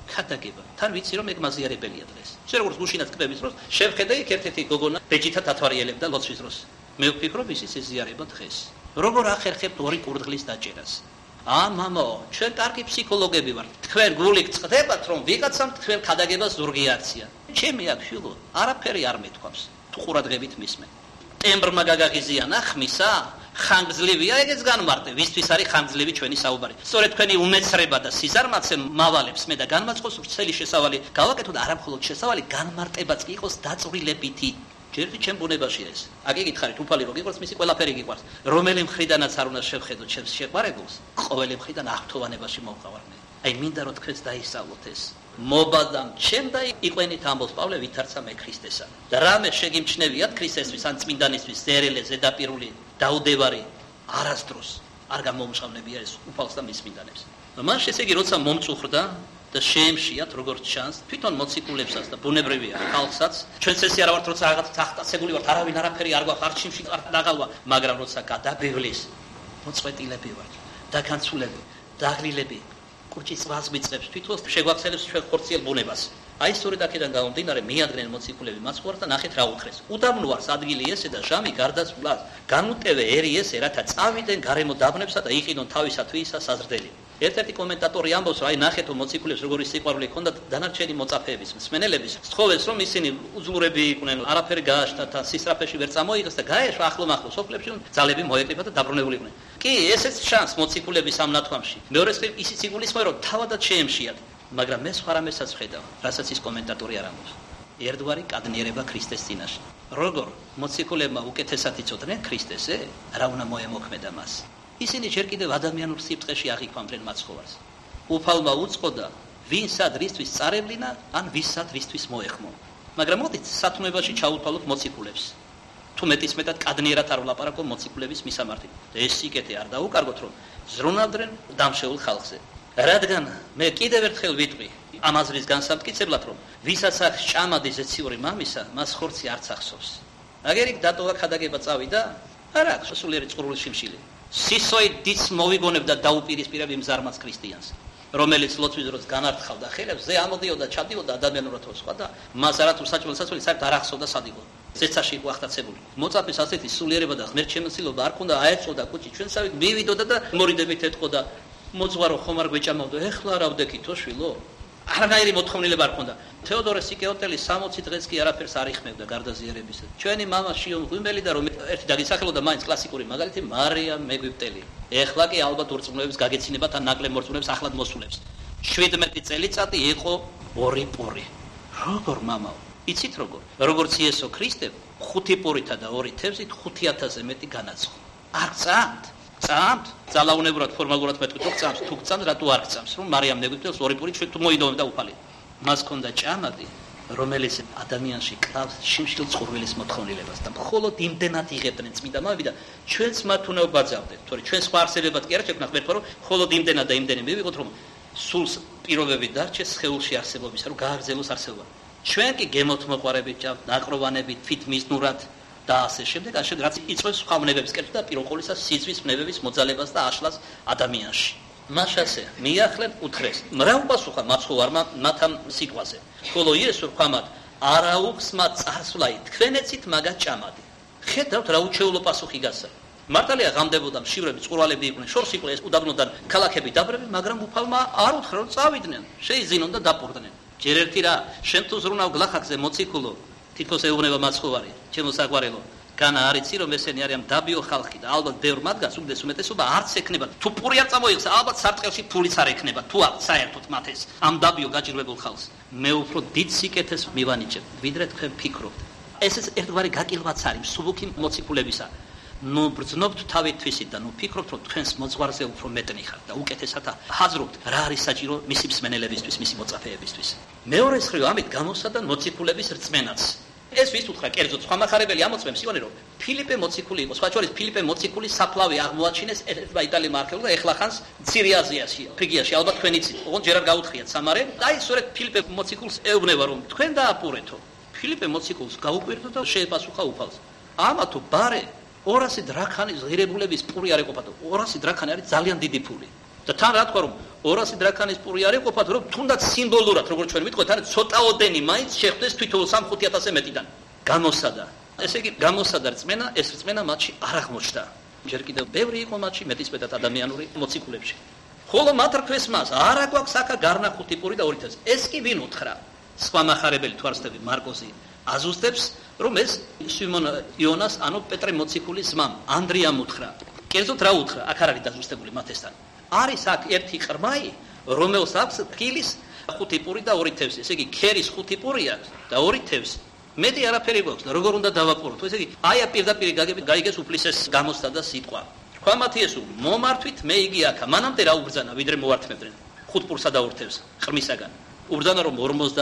ქადაგება. თან ვიცი რომ ეგ მაზიარებელია დღეს. შენ როგორც გუშინაც კბების დროს შევხედე იქ ერთ-ერთი გოგონა ბეჯითად ათვარიელებდა ლოცვის დროს. მე ვფიქრობ ისიც ეზიარება დღეს. როგორ ახერხებთ ორი კურდღლის დაჭერას? მამო, ჩვენ კარგი ფსიქოლოგები ვართ. თქვენ გულით წდებათ რომ ვიღაცამ თქვენ ქადაგებას ზურგი აქცია. ჩემი აქ შულო, არაფერი არ მეთქვამს. თუ ყურადღებით მისმენ. ტემბრმა გაგაღიზიანა ხმისა? ხანგრძლივია ეგეც განმარტე. ვისთვის არის ხანგრძლივი ჩვენი საუბარი? სწორედ თქვენი უმეცრება და სიზარმაცე მავალებს მე და განმაწყობს ვრცელი შესავალი გავაკეთო და არა მხოლოდ შესავალი განმარტებაც კი იყოს დაწვრილებითი. ჯერჯერობით ჩემ ბუნებაში ეს. აქ იგითხარით, უფალი რო გიყვარს, მისი ყველაფერი გიყვარს. რომელი მხრიდანაც არ უნდა შევხედოთ ჩემს შეყვარებულს, ყოველი მხრიდან აღფრთოვანებაში მოვყავარ მე. აი მინდა რომ თქვენს დაისწავლოთ ეს. მობადამ ჩემ და იყვენით ამბობს პავლე ვითარცა მე ქრისტესა. და რამე შეგიმჩნევიათ ქრისტესთვის ან წმინდანისთვის ზერელე ზედაპირული დაუდევარი არასდროს არ გამომჟღავნებია ეს უფალს და მის წმინდანებს. მაშ ესე იგი როცა მომწუხრდა და შეემშიათ როგორც ჩანს თვითონ მოციქულებსაც და ბუნებრივია ხალხსაც ჩვენც ესე არა ვართ როცა რაღაც თახტაცებული ვართ არავინ არაფერი არ გვაქვს არჩიმში არ დაღალვა მაგრამ როცა გადაბევლის მოწყვეტილები ვართ დაგანცულები დაღლილები კურჭი წვას მიწებს თვითონ შეგვაქცელებს ჩვენ ხორციელ ბუნებას აი სწორედ აქედან გამომდინარე მიადგნენ მოციქულები მაცხოვარს და ნახეთ რა უთხრეს უდაბნოარს ადგილი ესე და ჟამი გარდაცვლას განუტევე ერი ესე რათა წავიდნენ გარემო დაბნებსა და იყინონ თავისათვის ისა საზრდელი ერთ-ერთი კომენტატორი ამბობს რომ აი ნახეთო მოციქულებს როგორი სიყვარული ჰქონდათ დანარჩენი მოწაფეების მსმენელების სთხოვეს რომ ისინი უძლურები იყვნენ არაფერი გააშთათ და სისწრაფეში ვერ წამოიღეს და გაეშვა ახლო-მახლო სოფლებში ძალები მოეკრიბა და დაბრუნებული იყვნენ კი ესეც შანს მოციქულების ამ ნათქვამში მეორე მხრივ ისიც იგულისხმება რომ თავადაც შეემშიათ მაგრამ მე სხვა რამესაც ვხედავ რასაც ის კომენტატორი არ ამბობს ერთგვარი კადნიერება ქრისტეს წინაშე როგორ მოციქულებმა უკეთესად იცოდნენ ქრისტესე რა უნდა მოემოქმედა მას ისინი ჯერ კიდევ ადამიანურ სიბრტყეში აღიქვამდნენ მაცხოვარს. უფალმა უწყოდა, ვინ სად რისთვის წარევლინა, ან ვის სად რისთვის მოეხმო. მაგრამ მოდით სათნოებაში ჩაუთვალოთ მოციქულებს. თუ მეტისმეტად კადნიერად არ ვლაპარაკო მოციქულების მისამართით. ეს სიკეთე არ დაუკარგოთ, რომ ზრუნავდნენ დამშეულ ხალხზე. რადგან მე კიდევ ერთხელ ვიტყვი ამ აზრის განსამტკიცებლად, რომ ვისაც აქვს ჭამადი ზეციური მამისა, მას ხორცი არც ახსოვს. აგერ იქ დატოვა ქადაგება წავიდა, არ აქვს სულიერი წყურვილი შიმშილი. სისოი დიც მოვიგონებდა დაუპირისპირებ იმ ზარმაც ქრისტიანს რომელიც ლოცვის დროს განართხავდა ხელებს ზე ამოდიოდა ჩადიოდა ადამიანურად სხვა და მას არათუ საჭმელსაცველი საერთოდ არ ახსოვდა სად იყო ზეცაში იყო ახტაცებული მოწაფის ასეთი სულიერება და ღმერთშემოცილობა არ ქონდა აეწოდა კუჭი ჩვენსავით მივიდოდა და მორიდებით ეთყოდა მოძღვარო ხომ არ გვეჭამავდა ეხლა რა ვდექითო შვილო არანაირი მოთხოვნილება არ ქონდა თეოდორე სიკეოტელი 60 დღეს კი არაფერს არ იხმევდა გარდაზიარებისა ჩვენი მამა შიო მღვიმელი და რომ ერთი დაგისახელოდა მაინც კლასიკური მაგალითი მარიამ მეგვიპტელი ეხლა კი ალბათ ურწმუნოებს გაგეცინებათ ან ნაკლებ მორწმუნოებს ახლად მოსულებს 17 წელიწადი იყო ორი პური როგორ მამაო იცით როგორც იესო ქრისტე 5 პურითა და 2 თევზით 5000-ზე მეტი განაცხო არ წამთ ძალაუნებურად ფორმალურად მეტყვი თუ წამს თუ წამს რატო არ წამს რომ მარიამ მეგვიპტელს ორი პური ჩვენ თუ მოიდოვებდა უფალი მას ჰქონდა ჭამადი რომელიც ადამიანში კლავს შიმშილ წყურვილის მოთხოვნილებას და მხოლოდ იმდენად იღებდნენ წმინდა მამები და ჩვენც მათ უნდა ვბაძავდეთ თორე ჩვენ სხვა არსებებად კი არ შექმნა ღმერთმა რომ მხოლოდ იმდენად და იმდენი მივიღოთ რომ სულს პირობები დარჩეს სხეულში არსებობისა რომ გააგრძელოს არსებობა ჩვენ კი გემოთმოყვარებით ჭამთ ნაკროვანებით თვით მიზნურად და ასე შემდეგ რაც იწვევს სხვა ვნებების კეთილს და პირველ ყოვლისა სიძვის ვნებების მოძალებას და აშლას ადამიანში მაშასე მიახლებ უთხრეს რა უპასუხა მაცხოვარმა მათამ სიტყვაზე ხოლო იესო რქვამად არაუხსმა წარსვლაი თქვენეცით მაგათ ჭამადი ხედავთ რა უჩვეულო პასუხი გასცა მართალია ღამდებოდა მშივრები წყურვალები იყვნენ შორს იყო ეს უდაბნოდან ქალაქები დაბრები მაგრამ უფალმა არ უთხრა რომ წავიდნენ შეიზინონ და დაპურდნენ ჯერ ერთი რა შენ თუ ზრუნავ გლახაკზე მოციქულო თითქოს ეუბნება მაცხოვარი ჩემო საყვარელო განა არიცი რომ ესენი არიან დაბიო ხალხი და ალბათ ბევრ მათგანს უდიდეს უმეტესობა არც ექნება თუ პური არ წამოიღეს ალბათ სარტყელში ფულიც არ ექნება თუ არ საერთოდ მათ ეს ამ დაბიო გაჭირვებულ ხალხს მე უფრო დიდ სიკეთეს მივანიჭებ ვიდრე თქვენ ფიქრობთ ეს ერთგვარი გაკილვაც არის მსუბუქი მოციქულებისა ნუ ბრძნობთ თავითვისით და ნუ ფიქრობთ რომ თქვენს მოძღვარზე უფრო მეტნი ხართ და უკეთესად ხაზრობთ რა არის საჭირო მისი მსმენელებისთვის მისი მოწაფეებისთვის მეორე მხრივ ამით გამოსადა მოციქულების რწმენაც ეს ვის უთხრა კერძოდ სხვა מחარებელი ამოწმებს იონე რომ ფილიპე მოციქული იყო სხვა შორის ფილიპე მოციქული საფლავი აღმოაჩინეს ერთმა იტალიელმა არქეოლოგმა ეხლა ხანს მცირე აზიაში ფრიგიაში ალბათ თქვენ იცით ოღონდ ჯერ არ გაუთხიათ სამარე და აი სწორედ ფილიპე მოციქულს ეუბნება რომ თქვენ დააპურეთო ფილიპე მოციქულს გაუკვირდო და შეეპასუხა უფალს ამათო ბარე 200 დრაქანის ღირებულების პური არ ეყოფათო 200 დრაქანი არის ძალიან დიდი ფული და თან რა თქვა რომ 200 დრაქანის პური არ იყოფათ რომ თუნდაც სიმბოლურად როგორც ჩვენ ვიტყვეთ ან ცოტაოდენი მაინც შეხვდეს თვითონ 3-5 მეტიდან გამოსადა ესე იგი გამოსადა რწმენა ეს რწმენა მათში არ აღმოჩნდა ჯერ კიდევ ბევრი იყო მათში მეტისმეტად ადამიანური მოციქულებში ხოლო მათ რქვეს მას არა გვაქვს აქა გარნა 5 პური და 2 ეს კი ვინ უთხრა სხვა მახარებელი თვარსტები მარკოზი აზუსტებს რომ ეს სიმონ იონას ანუ პეტრე მოციქულის ძმამ ანდრიამ უთხრა კერძოდ რა უთხრა აქ არ არის დაზუსტებული მათესთან არის აქ ერთი ყრმაი რომელს აქვს რკილის 5 პური და 2 თევზი ესე იგი ქერის 5 პური აქვს და 2 თევზი მეტი არაფერი გვაქვს და როგორ უნდა დავაპყროთ ესე იგი აი პირდაპირ გაიგეს უფლისეს გამოსდა და სიტყვა თქვა მათი ესო მომართვით მე იგი აქა მანამდე რა უბრძანა ვიდრე მოვართმევდნენ 5 პურსა და 2 თევზს ყრმისაგან უბრძანა რომ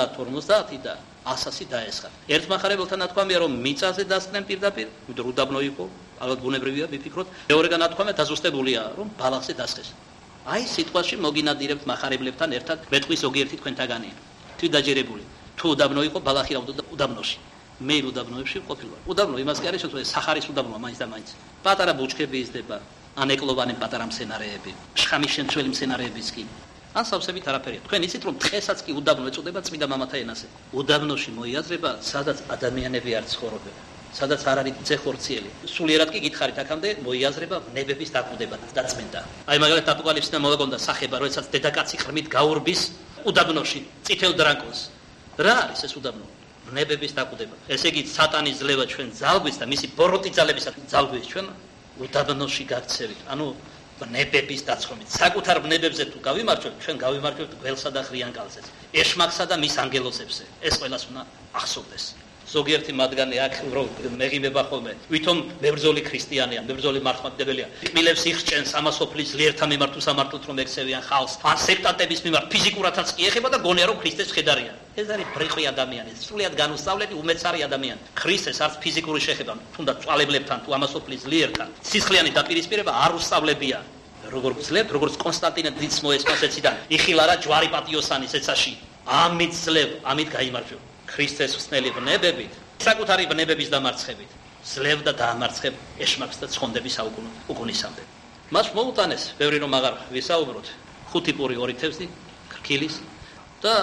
50 და 100 დაესხა ერთ მახარებელთან ნათქვამია რომ მიწაზე დასწნენ პირდაპირ ვიდრე უდაბნო იყო ალბათ ბუნებრივია ვიფიქროთ მეორეგან ნათქვამია დაზუსტებულია რომ ბალახზე დასხეს აი სიტყვაში მოგინადირებთ მახარებლებთან ერთად მეტყვის ზოგიერთი თქვენთაგანია თვითდაჯერებული თუ უდაბნო იყო ბალახი რავდა უდაბნოში მე უდაბნოებში ყოფილვარ უდაბნო იმას კი არის რომ სახარის უდაბნოა მაინც და მაინც პატარა ბუჩქები იზრდება ან ეკლოვანი პატარა მცენარეები შხამის შემცველი მცენარეებიც კი ან სავსებით არაფერია თქვენ იცით რომ დღესაც კი უდაბნო ეწოდება წმინდა მამათა ენაზე უდაბნოში მოიაზრება სადაც ადამიანები არ ცხოვრობენ სადაც არ არის ძეხორციელი სულიერად კი გითხარით აქამდე მოიაზრება ნებების დაკვდება და წმინდა აი მაგალითად აპოკალიფსიდან მოვაგონდა სახება როდესაც დედაკაცი ხრმით გაურბის უდაბნოში წითელ დრაკონს რა არის ეს უდაბნო ნებების დაკვდება ესე იგი სატანის ძლევა ჩვენ ძალგვის და მისი ბოროტი ძალებისა ძალგვის ჩვენ უდაბნოში გაქცევით ანუ ნებების დაცხრომით საკუთარ ნებებზე თუ გავიმარჯვებთ ჩვენ გავიმარჯვებთ გველსა და ხრიანკალზეც ეშმაკსა და მის ანგელოზებზე ეს ყველას უნდა ახსოვდეს ზოგიერთი მათგანი აქ რომ მეღიმება ხოლმე ვითომ მებრძოლი ქრისტიანია მებრძოლი მართლმადიდებელია კმილებს იხჭენს ამასოფლის ლიერთა მიმართ თუ სამართლით რომ ექცევიან ხალხს ან სექტანტების მიმართ ფიზიკურათაც კი ეხება და გონია რომ ქრისტეს შედარია ეს არის ბრიყვი ადამიანი სრულიად განუსწავლელი უმეცარი ადამიანი ქრისტეს არც ფიზიკური შეხება თუნდაც წვალებლებთან თუ ამასოფლის ლიერთან სისხლიანი დაპირისპირება არ უსწავლებია როგორ გძლევთ როგორც კონსტანტინე დიდს მოესწროს ეციდან იხილარა ჯვარი პატიოსანის ეცაში ამით ძლევ ამით გაიმარჯვებ ქრისტეს ხსნელი ბნებებით საკუთარი ბნებების დამარცხებით ძლევ და დაამარცხებ ეშმაკს და ცხონდების უკუნისამდე მას მოუტანეს ბევრი რომ აღარ ვისაუბროთ 5 პური 2 თევზი ქრქილის და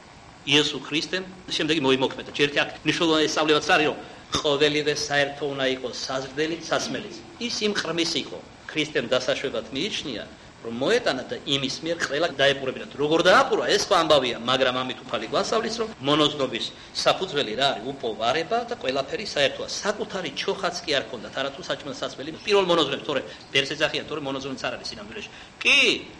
იესო ქრისტემ შემდეგი მოიმოქმედა ჯერ აქ მნიშვნელოვანი სწავლებაც არის რომ ყოველივე საერთო უნდა იყოს საზრდელი სასმელიც ის იმ ხრმის იყო ქრისტემ დასაშვებად მიიჩნია რომ მოეტანა და იმის მიერ ყველა დაეპურებინათ როგორ დააპურა ეს ხო ამბავია მაგრამ ამით უფალი გვასწავლის რომ მონოზნობის საფუძველი რა არის უპოვარება და ყველაფერი საერთოა საკუთარი ჩოხაც კი არ ქონდათ არათუ საჭმელ სასმელი პირველ მონოზნებს თორე ბერს ეძახიან თორე მონოზნებიც არ არის სინამდვილეში კი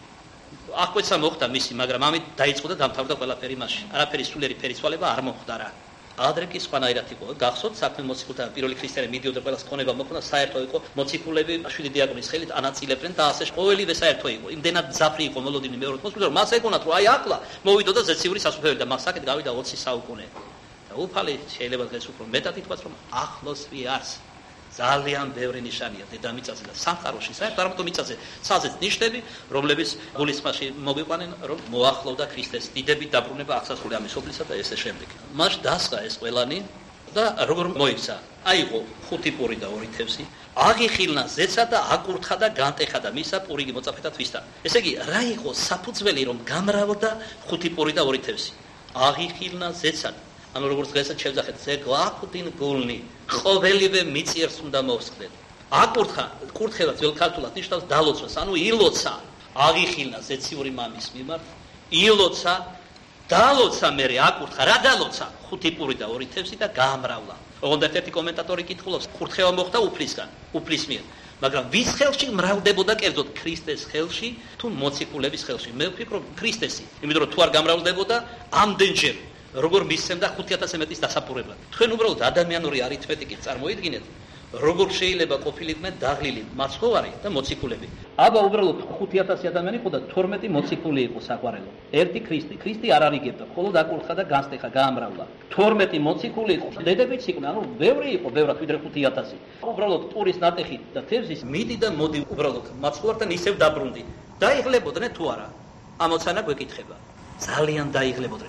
აკვეცა მოხდა მისი მაგრამ ამით დაიწყო და დამთავრდა ყველაფერი მასში არაფერი სულიერი ფერისვალება არ მოხდა რა ადრე კი სხვანაირად იყო გახსოვთ საქმე მოციქულთა პირველი ქრისტიანი მიდიოდა ყველას ქონება მოხდა საერთო იყო მოციქულები 7 დიაკონის ხელით ანაწილებდნენ და ასე ყოველივე საერთო იყო იმდენად ძაფრი იყო მოლოდინი მეორე მოსკოვში რომ მას ეკონათ რომ აი აკლა მოვიდოდა ზეციური სასუფეველი და მას აქეთ გავიდა 20 საუკუნე და უფალი შეიძლება დღეს უფრო მეტად ითქვას რომ ახლოს ვიარს ძალიან ბევრი ნიშანია დედამიწაზე და სამყაროში საერთოდ არ ამიტომ მიწაზე საზეც ნიშნები რომლებიც გულისხმაში მოგიყვანენ რომ მოახლოვდა ქრისტეს დიდებით დაბრუნება აღსასრული ამის ოფლისა და ესე შემდეგ მას დასხა ეს ყველანი და როგორ მოიქცა აიღო 5 პური და 2 თევზი აღიხილნა ზეცა და აკურთხა და განტეხა და მისა პურიგი მოწაფეთა თვისთან ესე იგი რა იყო საფუძველი რომ გამრავლდა 5 პური და 2 თევზი აღიხილნა ზეცა ანუ როგორც დღესაც შევძახეთ ზეგვაყდინ გულნი ყოველივე მიწიერს უნდა მოვსხდეთ აკურთხა კურთხევა ძველ ქართულად ნიშნავს დალოცვას ანუ ილოცა აღიხილნა ზეციური მამის მიმართ ილოცა დალოცა მე აკურთხა რა დალოცა 5 პური და 2 თევზი და გაამრავლა ოღონდ ერთი კომენტატორი კითხულობს კურთხევა მოხდა უფლის მიერ მაგრამ ვის ხელში მრავლდებოდა კერძოდ ქრისტეს ხელში თუ მოციქულების ხელში მე ვფიქრობ ქრისტესი იმიტომ რომ თუ არ გამრავლდებოდა ამდენჯერ როგორ მისცემდა 5000 მეტის დასაპურებლად თქვენ უბრალოდ ადამიანური არითმეტიკით წარმოიდგინეთ როგორ შეიძლება ყოფილიყვნენ დაღლილი მაცხოვარი და მოციქულები აბა უბრალოდ 5000 ადამიანი იყო და 12 მოციქული იყო საყვარელო ერთი ქრისტი არ არიგებდა მხოლოდ აკურთხა და განსტეხა გაამრავლა 12 მოციქული იყო დედებიც იყვნენ ანუ ბევრი იყო ბევრად ვიდრე 5000 უბრალოდ პურის ნატეხი და თევზის მიდი და მოდი უბრალოდ მაცხოვართან ისევ დაბრუნდი დაიღლებოდნენ თუ არა ამოცანა გვეკითხება ძალიან დაიღლებოდნენ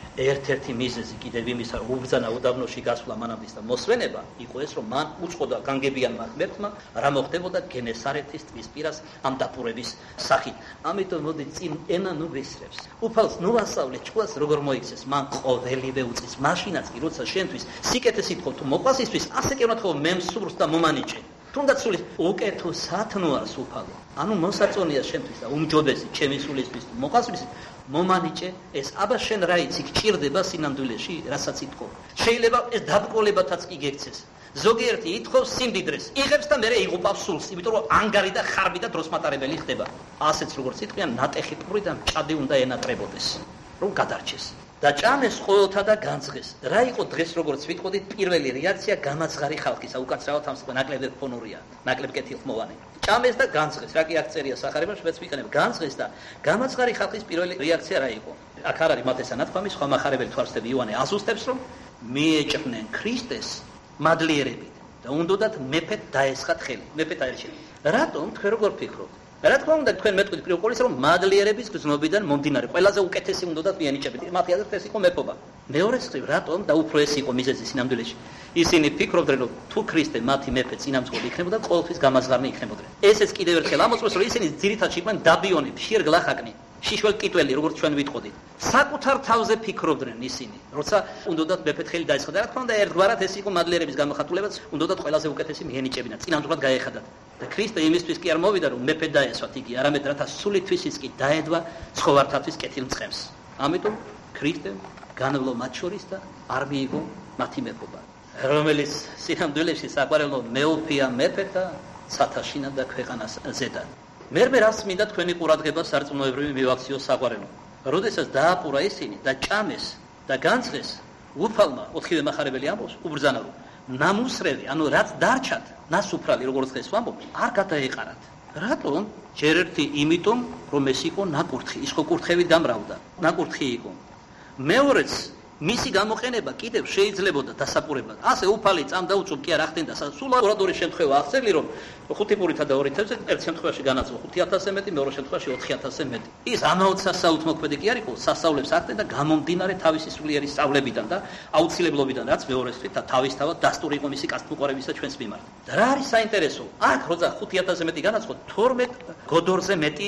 ერთ-ერთი მიზეზი კიდევ იმისა, რომ უბრძანა უდაბნოში გასვლა მანამდეის და მოსვენება, იყო ეს, რომ მან უწყოდა განგებიანმა ღმერთმა, რა მოხდებოდა გენესარეთის ტბის პირას ამ დაპურების სახით. ამიტომ მოდი წინ ენა ნუ ვისრებს. უფალს ნუ ასავლე ჭკუას როგორ მოიქცეს, მან ყოველივე უწის. მაშინაც კი როცა შენთვის სიკეთე სიტყვა თუ მოყვას ისთვის, ასე კი უნდა მე მსურს და მომანიჭე. თუნდაც სული უკეთო სათნოას უფალო. ანუ მოსაწონია შენთვის და უმჯობესი ჩემი სულისთვის მოყვასთვის მომანიჭე ეს აბა შენ რა იცი გჭირდება სინამდვილეში რასაც ითხოვ. შეიძლება ეს დაბკოლებათაც კი გექცეს. ზოგიერთი ითხოვს სიმდიდრეს, იღებს და მერე იღუპავს სულს, იმიტომ რომ ანგარი და ხარბი და დროსმატარებელი ხდება. ასეც როგორც იტყვიან, ნატეხი პური და მჭადი უნდა ენატრებოდეს, რომ გადარჩეს. და ჭამეს ყოველთა და განძღეს. რა იყო დღეს როგორც ვიტყოდით პირველი რეაქცია გამაძღარი ხალხისა, უკაცრავად ამ ნაკლებ ფონურია, ნაკლებ კეთილხმოვანი. ჭამეს და განძღეს. რა კი აქ წერია სახარებაში, მეც ვიყენებ განძღეს და გამაძღარი ხალხის პირველი რეაქცია რა იყო? აქ არ არის მათესა ნათქვამი, სხვა מחარებელი თვალსწრები იოანე აზუსტებს, რომ მიეჭვნენ ქრისტეს მადლიერებით და უნდათ მეფეთ დაესხათ ხელი. მეფე დაერჩიათ. რატომ თქვენ როგორ ფიქრობთ? რა თქმა უნდა თქვენ მეტყვით პირველ ყოვლისა რომ მადლიერების გზნობიდან მომდინარე ყველაზე უკეთესი უნდათ მიენიჭებით. მათი აზრით ეს იყო მეფობა. მეორე მხრივ რატომ და უფრო ეს იყო მიზეზი სინამდვილეში. ისინი ფიქრობდნენ რომ თუ ქრისტე მათი მეფე წინამძღოლი იქნებოდა ყოველთვის გამაზღარნი იქნებოდნენ. ესეც კიდევ ერთხელ ამოწმეს რომ ისინი ძირითადად იყვნენ დაბიონი, ფშიერ გლახაკნი, შიშველ კიტველი როგორც ჩვენ ვიტყოდით. საკუთარ თავზე ფიქრობდნენ ისინი, როცა უნდათ მეფეთ ხელი დაესხათ. რა თქმა უნდა ერთგვარად ეს იყო მადლიერების გამოხატულებაც, უნდათ ყველაზე უკეთესი მიენიჭებინათ, წინამძღოლად გაეხადათ. და ქრისტე იმისთვის კი არ მოვიდა რომ მეფე დაესვათ იგი, არამედ რათა სულითვისიც კი დაედვა ცხოვართათვის კეთილმწყემს. ამიტომ ქრისტემ განვლო მათ შორის და არ მიიღო მათი მეფობა, რომელიც სინამდვილეში საყვარელო მეუფია მეფეთა ცათაშინა და ქვეყანას ზედა. მე რას მინდა თქვენი ყურადღება სარწმუნოებრივი მივაქციო საყვარელო. როდესაც დააპურა ისინი და ჭამეს და განძღეს, უფალმა ოთხივე מחარებელი ამბობს უბრძანა რომ ნამუსრევი, ანუ რაც დარჩათ, ნასუფრალი როგორც დღეს ვამბობთ, არ გადაეყარათ. რატომ? ჯერ ერთი იმიტომ, რომ ეს იყო ნაკურთხი, ის ხო კურთხევით გამრავდა, ნაკურთხი იყო. მეორეც მისი გამოყენება კიდევ შეიძლებოდა დასაპურებლად. ასე უფალი წამდა უწუp კი არ ახდენდა. სულ ორადორი შემთხვევა აღწერილი რომ 5 პურითა და 2 თევზზე ერთ შემთხვევაში განაცხო 5000-ზე მეტი, მეორე შემთხვევაში 4000-ზე მეტი. ის ამაოდ სასაუთ მოქმედი კი არ იყო, სასწავლებს ახდენდა გამომდინარე თავისი სულიერი სწავლებიდან და აუცილებლობიდან, რაც მეორეს თვით და თავისთავად დასტური იყო მისი კასტმოყარებისა ჩვენს მიმართ. და რა არის საინტერესო? აქ როცა 5000-ზე მეტი განაცხო, 12 გოდორზე მეტი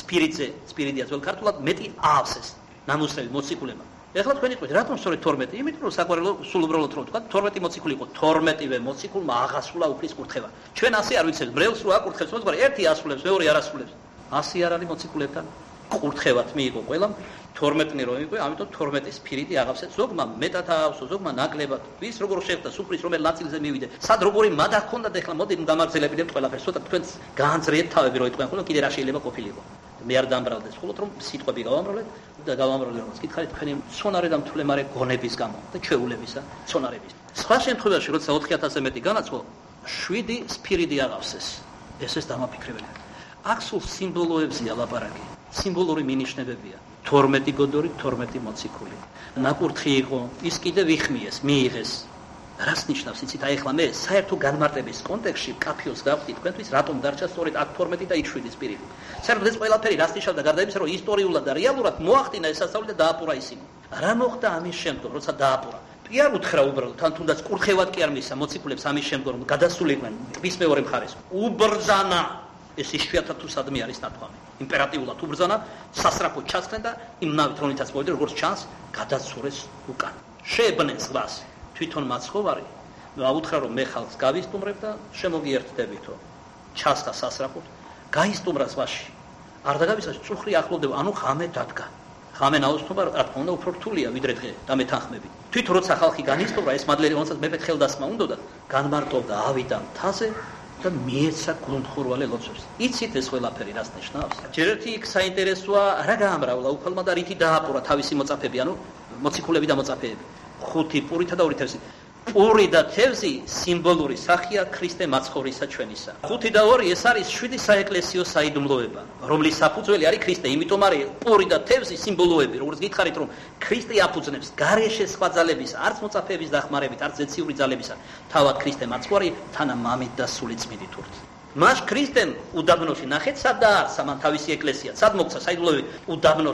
სპირიდია ძველ ქართულად მეტი აავსეს ნამუსრევი მოციქულებმა. ეხლა თქვენ იყვით, რატომ სწორედ 12? იმიტომ რომ საყვარელო სულ უბრალოდ რომ თქვა 12 მოციქული იყო, 12-ვე მოციქულმა აღასრულა უფლის კურთხევა. ჩვენ ასე არ ვიცით, ბრელს რო აკურთხებს მოძღვარი, ერთი ასრულებს, მეორე არ ასრულებს. ასე არ არის მოციქულებთან. კურთხევათ მიიღო ყველამ, 12-ნი რომ იყო, ამიტომ 12 სპირიტი აღავსეთ. ზოგმა მეტად აავსო, ზოგმა ნაკლებად. ვის როგორ შეხვდა სუფრის რომელ ნაწილზე მივიდე. სად როგორი მადა ჰქონდა და ეხლა მოდი გამაგრძელებინებთ ყველაფერს. ცოტა თქვენს გაანძრიეთ თავები რომ იტყვენ, ხოლო კიდე რა შეიძლება ყოფილიყო. მე არ დამბრალდეს, ხოლოდ რომ სიტყვები გავამრავლეთ და გავამრავლე რომ გითხარით თქვენი ცონარე და მთლემარე გონების გამო და ჩვეულებისა ცონარების. სხვა შემთხვევაში როცა 4000-ზე მეტი განაცხო, 7 სპირიდი აღავსეს. ეს დამაფიქრებელი. აქ სულ სიმბოლოებზია ლაპარაკი. სიმბოლური მინიშნებებია. 12 გოდორი, 12 მოციქული. ნაკურთხი იყო, ის კიდევ იხმიეს, მიიღეს. რას ნიშნავს იცით? აი ახლა მე საერთო განმარტების კონტექსტში კაფიოს გავხდი თქვენთვის, რატომ დარჩა სწორედ აქ 12 და იქ 7 სპირიტი. საერთოდ ეს ყველაფერი რას ნიშნავდა გარდა იმისა, რომ ისტორიულად და რეალურად მოახდინა ეს სასწაული და დააპურა ისინი. რა მოხდა ამის შემდგომ, როცა დააპურა? კი არ უთხრა უბრალოდ, თან თუნდაც კურთხევად კი არ მისცა მოციქულებს ამის შემდგომ, რომ გადასულიყვნენ ტბის მეორე მხარეს. უბრძანა ეს იშვიათად თუ სადმე არის ნათქვამი. იმპერატიულად უბრძანა, სასწრაფოდ ჩასხდნენ და იმ ნავით რომლითაც მოვიდა, როგორც ჩანს, გადაცურეს უკან. შეებნენ ზღვას. თვითონ მაცხოვარი აუთხრა რომ მე ხალხს გავისტუმრებ და შემოგიერთდებითო. ჩასხა სასწრაფოდ, გაისტუმრა ზღვაში. არ დაგავიწყეს წუხრი ახლოვდება, ანუ ღამე დადგა. ღამე ნაოსნობა რა თქმა უნდა უფრო რთულია ვიდრე დღე და მეთანხმები. თვით როცა ხალხი განისტუმრა, ეს მადლერი რომელსაც მეფეთ ხელდასმა უნდოდა, განმარტოვდა ავიდა მთაზე და მიეცა გუნდხურვალე ლოცვებს. იცით ეს ყველაფერი რას ნიშნავს? ჯერ ერთი იქ საინტერესოა, რა გაამრავლა უფალმა და რითი დააპურა თავისი მოწაფეები, ანუ მოციქულები და მოწაფეები. 5 პურითა და 2 თევზი. პური და თევზი სიმბოლური სახეა ქრისტე მაცხოვრისა ჩვენისა. 5 და 2 ეს არის 7 საეკლესიო საიდუმლოება, რომლის საფუძველი არის ქრისტე. იმიტომ არის პური და თევზი სიმბოლოები, როგორც გითხარით, რომ ქრისტე აფუძნებს გარეშე სხვა ძალებისა, არც მოწაფეების დახმარებით, არც ზეციური ძალებისა. თავად ქრისტე მაცხვარი თანა მამით და სული წმინდით ურთ. მას ქრისტემ უდაბნოში ნახეთ, სად დაარსა მან თავისი ეკლესია, სად მოქცა საიდუმლოები უდაბნოში.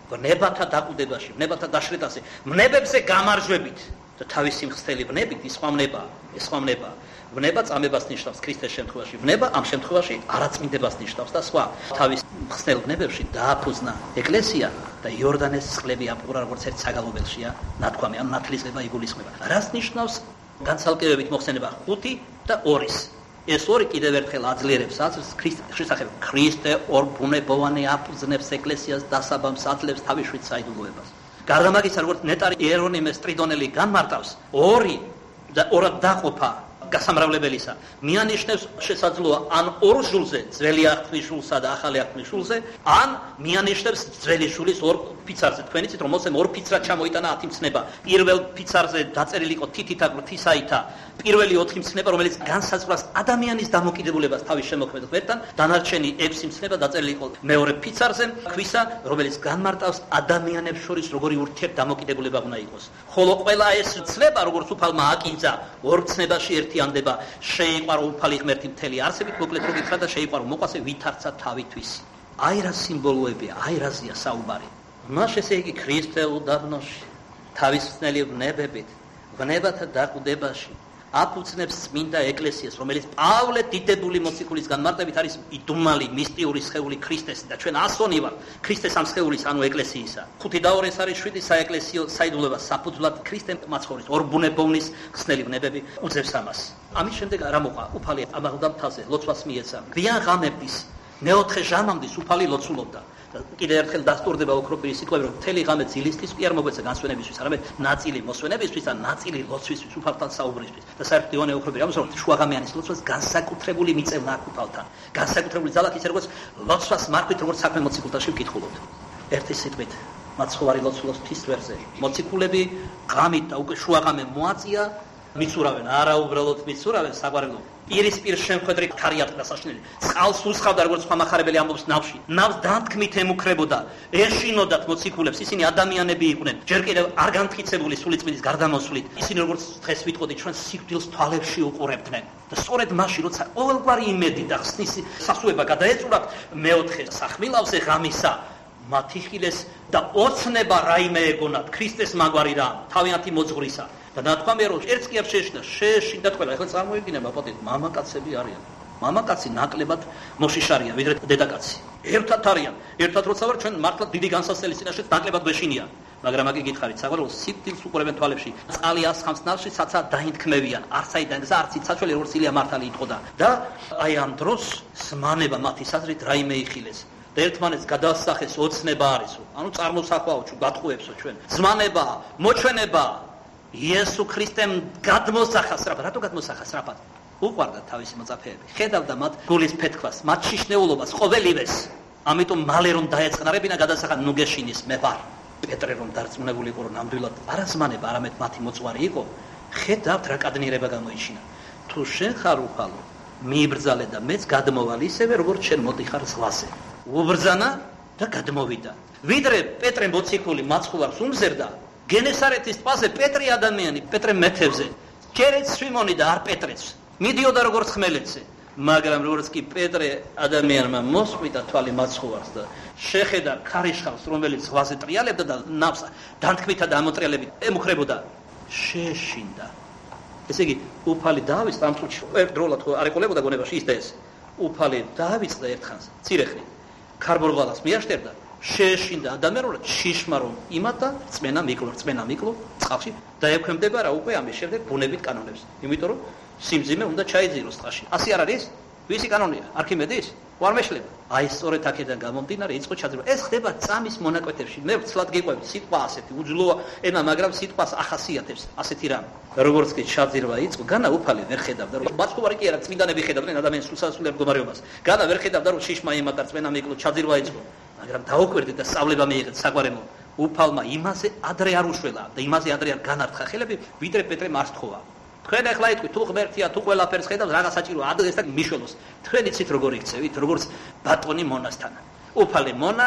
ვნებათა დაკვდებაში, ვნებათა დაშრეტაზე, ვნებებზე გამარჯვებით და თავისი მხსნელი ვნებით ის სხვა ვნებაა. ვნება წამებას ნიშნავს ქრისტეს შემთხვევაში, ვნება ამ შემთხვევაში არაწმინდებას ნიშნავს და სხვა. თავის მხსნელ ვნებებში დააფუძნა ეკლესია და იორდანეს წყლები აპყურა როგორც ერთ საგალობელშია ნათქვამი, ან ნათლისღება იგულისხმება. რას ნიშნავს განცალკევებით მოხსენება 5 და 2-ის? ეს ორი კიდევ ერთხელ აძლიერებს აზრს ქრისტეს შესახებ. ქრისტე ორბუნებოვანი აფუძნებს ეკლესიას დასაბამს აძლევს თავისშვით საიდუმლოებას. გარდა მაგისა, როგორც ნეტარი იერონიმეს ტრიდონელი განმარტავს, ორად დაყოფა გასამრავლებელისა მიანიშნებს შესაძლოა ან ორ ჟულზე, ძველი აღთქმის ჟულსა და ახალი აღთქმის ჟულზე, ან მიანიშნებს ძველი ჟულის ორ ფიცარზე. თქვენ იცით, რომ მოსემ ორ ფიცრად ჩამოიტანა 10 მცნება. პირველ ფიცარზე დაწერილი იყო თითითა ღვთისაითა პირველი 4 მცნება, რომელიც განსაზღვრავს ადამიანის დამოკიდებულებას თავის შემოქმედად ერთთან, დანარჩენი 6 მცნება დაწერილი იყო მეორე ფიცარზე, ქვისა, რომელიც განმარტავს ადამიანებს შორის როგორი ურთიერთდამოკიდებულება უნდა იყოს. ხოლო ყველა ეს მცნება, როგორც უფალმა აკინძა, ორ მცნებაში ერთიანდება, შეიყვარო უფალი ღმერთი მთელი არსებით, მოკლედ რო გითხრა და შეიყვარო მოყვასე ვითარცა თავითვისი. აი რა სიმბოლოებია, აი რაზეა საუბარი. მას ესე იგი ქრისტე უდაბნოში თავის მხსნელი ვნებებით, ვნებათა დაკვდებაში აფუძნებს წმინდა ეკლესიას, რომელიც პავლე დიდებული მოციქულის განმარტებით არის იდუმალი მისტიური სხეული ქრისტესი და ჩვენ ასონი ვარ ქრისტეს ამ სხეულის, ანუ ეკლესიისა. 5 და 2 არის 7 საეკლესიო საიდუმლოება საფუძვლად ქრისტე მაცხოვრის ორბუნებოვნის ხსნელი ვნებები უძებს ამას. ამის შემდეგ რა მოყვა? უფალი ამაღლდა მთაზე, ლოცვას მიეცა. გვიან ღამების მეოთხე ჟამამდე უფალი ლოცულობდა. კიდევ ერთხელ დასტურდება ოქროპირი სიტყვები, რომ მთელი ღამე ძილისთვის კი არ მოგვეცა განსვენებისთვის, არამედ ნაწილი მოსვენებისთვის და ნაწილი ლოცვისთვის, უფალთან საუბრისთვის. და საერთოდ ივანე ოქროპირი ამბობს, რომ შუაღამიანის ლოცვას განსაკუთრებული მიწევნა აქვს უფალთან. განსაკუთრებული ძალა ის როგორც ლოცვას მარქვით, როგორც საქმე მოციქულთაში ვკითხულობთ. ერთი სიტყვით მაცხოვარი ლოცულობს თვისვერზე. მოციქულები ღამით და უკვე შუაღამე მოაწია მიცურავენ, არა უბრალოდ მიცურავენ, საგვარელო პირისპირ შემხედრით ქარი ატყდა საშნელი. წყალს უსხავდა როგორც სხვა מחარებელი ამბობს ნავში. ნავს დანთქმით ემუქრებოდა, ეშინოდათ მოციქულებს, ისინი ადამიანები იყვნენ. ჯერ კიდევ არ განმტკიცებული სულიწმინდის გარდამოსვლით. ისინი როგორც დღეს ვიტყოდი, ჩვენ სიკვდილს თვალებში უყურებდნენ. და სწორედ მაშინ, როცა ყოველგვარი იმედი და ხსნის სასუება გადაეწურათ მეოთხე სახმილავზე ღამისა, მათი ხილეს და ოცნება რაიმე ეგონათ ქრისტეს მაგვარი რა, თავიანთი მოძღვრისა. და ნათქვამია, რომ ერთს კი არ შეეშინდათ ყველა. ეხლა წარმოიდგინება პატეთ, მამაკაცები არიან. მამაკაცი ნაკლებად მოშიშარია, ვიდრე დედაკაცი. ერთად არიან. ერთად როცა ვარ ჩვენ მართლა დიდი განსასწრების წინაშე ნაკლებად გვეშინია. მაგრამ აქ გითხარით, საყოველთაოდ სიკვდილს უყურებენ თვალებში. წყალი ასხამს ნავში, საცა დაინთქმევიან. არცაიდან გზა, არც ციცაჩველი, როგორც ილია მართალი იტყოდა. და აი ამ დროს ზმანება მათი საზრით რაიმე იხილეს. და ერთმანეთს გადაასახეს ოცნება არისო. ანუ წარმოსახვაო ჩვენ გატყუებსო ჩვენ. ზმანება, მოჩვენება იესო ქრისტემ გადმოსახა სწრაფად. რატო გადმოსახა სწრაფად? უყვარდა თავისი მოწაფეები. ხედავდა მათ გულის ფეთქვას, მათ შიშნეულობას, ყოველივეს. ამიტომ მალე რომ დაეწყნარებინა გადასახა ნუ გეშინის მე ვარ. პეტრე რომ დარწმუნებული იყო რომ ნამდვილად არა ზმანება, არამედ მათი მოწვარი იყო, ხედავთ რა კადნიერება გამოიჩინა. თუ შენ ხარ უფალო, მიიბრძალე და მეც გადმოვალ ისევე როგორც შენ მოდიხარ ზღვაზე. უბრძანა და გადმოვიდა. ვიდრე პეტრე მოციქული მაცხოვარს უმზერდა, გენესარეთის ტბაზე პეტრე ადამიანი, პეტრე მეთევზე, ჯერეც სიმონი და არ პეტრეც. მიდიოდა როგორც ხმელეთზე, მაგრამ როგორც კი პეტრე ადამიანმა მოსყვიტა თვალი მაცხოვარს და შეხედა ქარიშხალს, რომელიც ზღვაზე ტრიალებდა და ნავს დანთქმითა და ამოტრიალებით ემუქრებოდა, შეეშინდა. ესე იგი, უფალი დაავიწყდა ამ წუთში, ერთდროულად არ ეყოლებოდა გონებაში ის და ეს. უფალი დაავიწყდა ერთხანს, ცირეხნი, ქარბორღალას მიაშტერდა, შეეშინდა ადამიანურად შიშმა რომ იმატა, რწმენა მიკლო წყალში და ექვემდებარა რა უკვე ამის შემდეგ ბუნებით კანონებს. იმიტომ რომ სიმძიმე უნდა ჩაიძიროს წყალში. ასე არ არის? ვისი კანონია? არქიმედის? ვარმეშლება. აი სწორედ აქედან გამომდინარე იწყო ჩაძირვა. ეს ხდება წამის მონაკვეთებში. მე ვცლად გიყვები სიტყვა ასეთი უძლოა ენა, მაგრამ სიტყვას ახასიათებს ასეთი რამე. როგორც კი ჩაძირვა იწყო, განა უფალი ვერ ხედავდა რომ მაცხოვარი კი არა, წმინდანები ხედავდნენ ადამიანის სულსასულელ მდგომარეობას. განა ვერ ხედავდა რომ შიშმა იმატა, რწმენა მიკლო, ჩაძირვა იწყო. მაგრამ დაუკვირდით და სწავლება მიიღეთ საგვარემო. უფალმა იმაზე ადრე არ უშველა და იმაზე ადრე არ განართხა ხელები, ვიდრე პეტრე მას თხოვა. თქვენ ახლა იტყვით, თუ ღმერთია, თუ ყველაფერს ხედავს, რაღაც საჭიროა ადგეს და მიშველოს. თქვენ იცით როგორ იქცევით, როგორც ბატონი მონასთან. უფალი მონა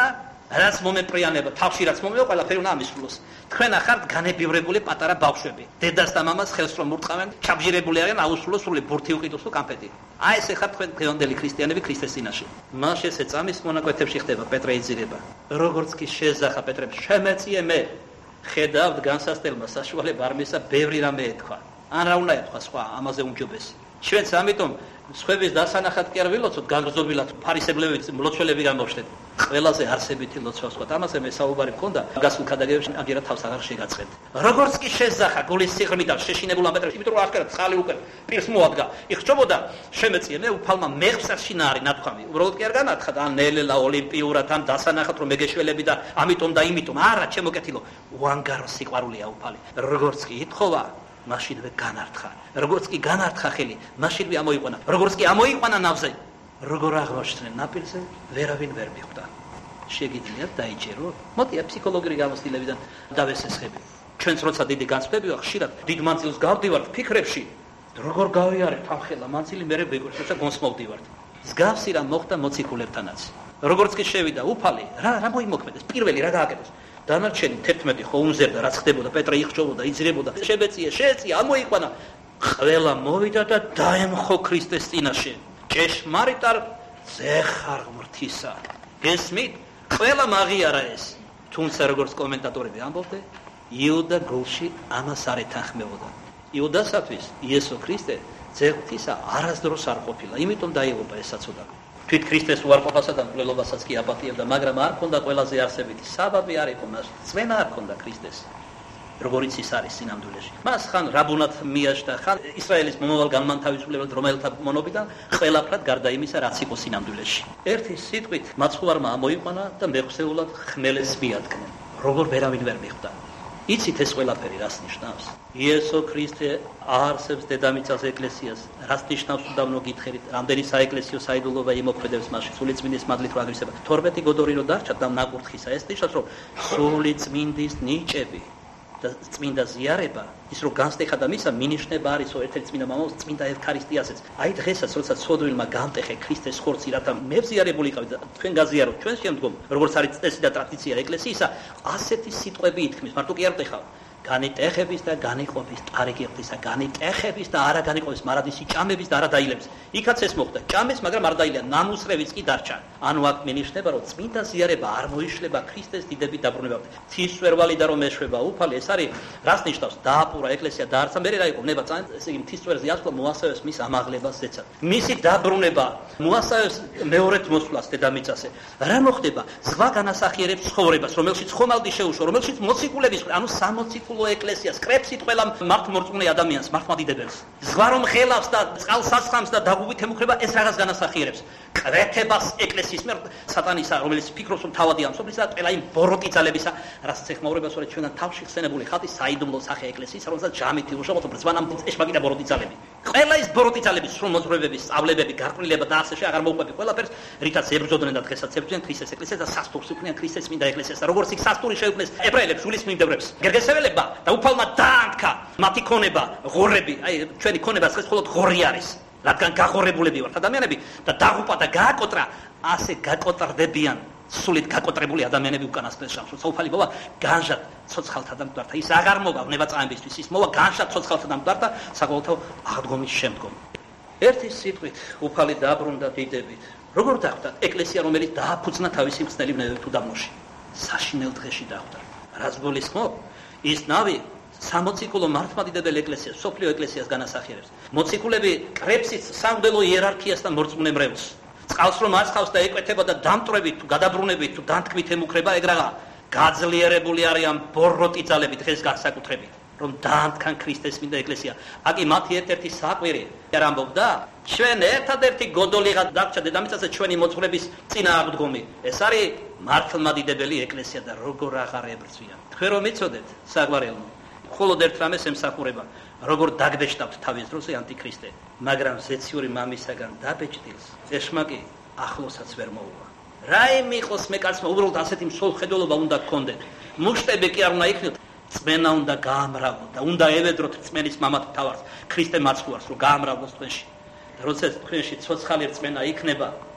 რაც მომეპრიანება, თავში რაც მომეო, ყველაფერი უნდა ამისრულოს. თქვენ ახართ განებივრებული პატარა ბავშვები. დედას და მამას ხელს რომ ურწყავენ, ჩაბჟირებული არიან, აუსრულოს სრული ბურთი უყიდოს თუ კამფეტი. აი ეს ახართ თქვენ დღევანდელი ქრისტიანები ქრისტეს წინაშე. მას ესე წამის მონაკვეთებში ხდება პეტრე იძირება. როგორც კი შეზახა პეტრემ, შემეწიე მე. ხედავთ განსასწრებმა საშუალება არ მისცა, ბევრი რამე ეთქვა. ან რა უნდა ეთქვა სხვა, ამაზე უმჯობესი. ჩვენც ამიტომ სხვების დასანახად კი არ ვილოცოთ, გაგრძობილად ფარისებლებიც მლოცველები გამოვშლეთ. ყველაზე არსებითი ლოცვას ვთქვათ. ამაზე მე საუბარი მქონდა, გასულ ქადაგებებში აგერა თავს აღარ შეგაცხეთ. როგორც კი შეზახა გულის სიღრმიდან შეშინებულ ამ პეტრეს, იმიტომ რომ აღკერა წყალი უკვე პირს მოადგა. იხჭობოდა, შემეწიე მე უფალმა მეღსა შინარი ნათქვამი. უბრალოდ კი არ განათხა და ან ნელელა ოლიმპიურად ან დასანახად რომ მეგეშველები და ამიტომ და იმიტომ. არა, ჩემო კეთილო, უანგარო სიყვარულია უფალი. როგორც კი ითხოვა მაშინვე განართხა. როგორც კი განართხა ხელი, მაშინვე ამოიყვანა. როგორც კი ამოიყვანა ნავზე, როგორ აღმოჩნდნენ ნაპირზე, ვერავინ ვერ მიხვდა. შეგიძლიათ დაიჭერო? მოდია ფსიქოლოგიური გამოცდილებიდან დავესესხები. ჩვენც როცა დიდი განცდები ვარ, ხშირად დიდ მანძილს გავდივართ ფიქრებში. როგორ გავიარეთ ამ ხელა მანძილი მერე ვეგვერდ, როცა გონსმოვდივართ. მსგავსი რამ მოხდა მოციქულებთანაც. როგორც კი შევიდა უფალი, რა მოიმოქმედეს? პირველი რა გააკეთეს? დანარჩენი 11 ხო უმზერდა, რაც ხდებოდა, პეტრე იხჭობოდა, იძირებოდა, შეეწია, ამოიყვანა. ყველა მოვიდა და დაემხო ქრისტეს წინაშე. ჭეშმარიტ არ ზეხარ ღმრთისა. გესმით? ყველა მაღიარა ეს. თუმცა როგორც კომენტატორები ამბობდნენ, იუდა გულში ამას არ ეთანხმებოდა. იუდასათვის იესო ქრისტე ზეღთისა არასდროს არ ყოფილა, იმიტომ დაიღუპა ეს საწოდა. თვით ქრისტეს უარყოფასა და მკვლელობასაც კი აპატიებდა, მაგრამ არ ქონდა ყველაზე არსებითი საბაბი არ იყო მას, წვენა არ ქონდა ქრისტეს, როგორიც ის არის სინამდვილეში. მას ხან რაბუნად მიაშთა, ხან ისრაელის მომავალ განმანთავისუფლებელად რომელთა მონობიდან ყველაფრად გარდა იმისა, რაც იყო სინამდვილეში. ერთი სიტყვით მაცხოვარმა ამოიყვანა და მეხსეულად ხმელეს მიადგნენ. როგორ ვერავინ ვერ მიხვდა. იცით ეს ყველაფერი რას ნიშნავს? იესო ქრისტე არსებს დედამიწაზე ეკლესიას. რას ნიშნავს უდავნო გითხერით? რამდენი საეკლესიო საიდუმლოება იმოქმედებს მასში? სული წმინდის მადლით რა აგრისება. 12 გოდორი რო დარჩა და ნაკურთხისა, ეს ნიშნავს რომ სული წმინდის ნიჭები და წმინდა ზიარება, ის რო განსტეხა და მისა მინიშნება არისო ერთ-ერთ წმინდა მამაოს წმინდა ევქარისტიასაც. აი დღესაც როცა ცოდვილმა გამტეხე ქრისტეს ხორცი, რათა მევზიარებული იყავით და თქვენ გაზიაროთ ჩვენ შემდგომ, როგორც არის წესი და ტრადიცია ეკლესიისა, ასეთი სიტყვები ითქმის, მარტო კი არ ტეხავ. განიტეხების და განიყოფის ტარიგიხთისა, განიტეხების და არა განიყოფის, მარადისი ჭამების და არა დაილების. იქაც ეს მოხდა. ჭამეს, მაგრამ არ დაილია, ნამუსრევიც კი დარჩა. ანუ აქ მინიშნება, რომ წმინდა ზიარება არ მოიშლება ქრისტეს დიდებით დაბრუნებამდე. მთისწვერვალი და რომ ეშვება უფალი, ეს არის რას ნიშნავს? დააპურა ეკლესია დაარსა, მერე რა იყო? ნება წანა, ესე იგი მთისწვერზე ასვლა მოასწავეს მის ამაღლებას ზეცად. მისი დაბრუნება მოასწავეს მეორედ მოსვლას დედამიწაზე. რა მოხდება? ზღვა განასახიერებს ცხოვრებას, რომელშიც ხომალდი შეუშვა, რომელშიც მოციქულების, ანუ სამოციქულო ეკლესიას კრებსით ყველა მართლმორწმუნე ადამიანს, მართლმადიდებელს. ზღვა რომ ხელავს და წყალსაცხრამს და დაღუპვით ემუქრება, ეს რაღაც განასახიერებს. კრეთებას ეკლესიის მიერ სატანისა, რომელიც ფიქრობს რომ თავადია მსოფლისა და ყველა იმ ბოროტი ძალებისა, რასაც ეხმაურება სწორედ ჩვენთან თავში ხსენებული ხალხი საიდუმლო სახე ეკლესიის, რომელსაც ჯამით უშავოთ ბრძვანამ ეშმაკი და ბოროტი ძალები. ყველა ის ბოროტი ძალები, სრულ მოძღვრებები, სწავლებები, გარყვნილება და ასე აღარ მოუყვები ყველაფერს, რითაც ებრძოდნენ და დღესაც ებრძვიან ქრისტეს ეკლესიას და სასტურს უქმნიან ქრისტეს წმინდა ეკლესიას და როგორც იქ სასტური შეუქმნეს ებრაელებს, სულის მიმდევრებს, გერგესეველებმა და უფალმა დაანთქა მათი ქონება, ღორები, აი ჩვენი ქონება დღეს მხოლოდ ღორი არის. რადგან გაღორებულები ვართ ადამიანები და დაღუპა და გააკოტრა, ასე გაკოტრდებიან სულით გაკოტრებული ადამიანები უკანასკნელ შამს. როცა უფალი მოვა, განჟად ცოცხალთა დამკვდართა, ის აღარ მოვა ნებაწამებისთვის, ის მოვა განჟად ცოცხალთა დამკვდართა საყოველთაო აღდგომის შემდგომ. ერთი სიტყვით უფალი დაბრუნდა დიდებით. როგორ დახვდა? ეკლესია, რომელიც დააფუძნა თავისი მხსნელი ბნევებით უდაბნოში. საშინელ დღეში დახვდა. რაც გულისხმობ, ის ნავი სამოციქულო მართლმადიდებელ ეკლესიას, სოფლიო ეკლესიას განასახიერებს. მოციქულები კრებსის სამღვდელო იერარქიას და მორწმუნე მრევლს. წყალს რომ არცხავს და ეკვეთება და დამტრებით თუ გადაბრუნებით თუ დანთქმით ემუქრება, ეგ რაღა გაძლიერებული არიან ბოროტი ძალები დღეს განსაკუთრებით, რომ დაანთქან ქრისტეს წმინდა ეკლესია. აკი მათი ერთ-ერთი საყვირი არ ამბობდა, ჩვენ ერთადერთი გოდოლიღა დაგჭა დედამიწაზე ჩვენი მოძღვრების წინააღმდგომი. ეს არის მართლმადიდებელი ეკლესია და როგორ აღარ ებრძვიან. თქვენ რომ იცოდეთ საგვარელო, მხოლოდ ერთ რამეს ემსახურება, როგორ დაგდეშტავთ თავის დროზე ანტიქრისტე, მაგრამ ზეციური მამისაგან დაბეჭდილს ეშმაკი ახლოსაც ვერ მოუვა. რაიმე იყოს მეკაცმა, უბრალოდ ასეთი მსოლხედველობა უნდა გქონდეთ. მუშტები კი არ უნდა იქნიოთ, წმენა უნდა გაამრავლოთ და უნდა ევედროთ რწმენის მამად თავარს, ქრისტე მაცხოვარს, რომ გაამრავლოს თქვენში. და როცა თქვენში ცოცხალი რწმენა იქნება,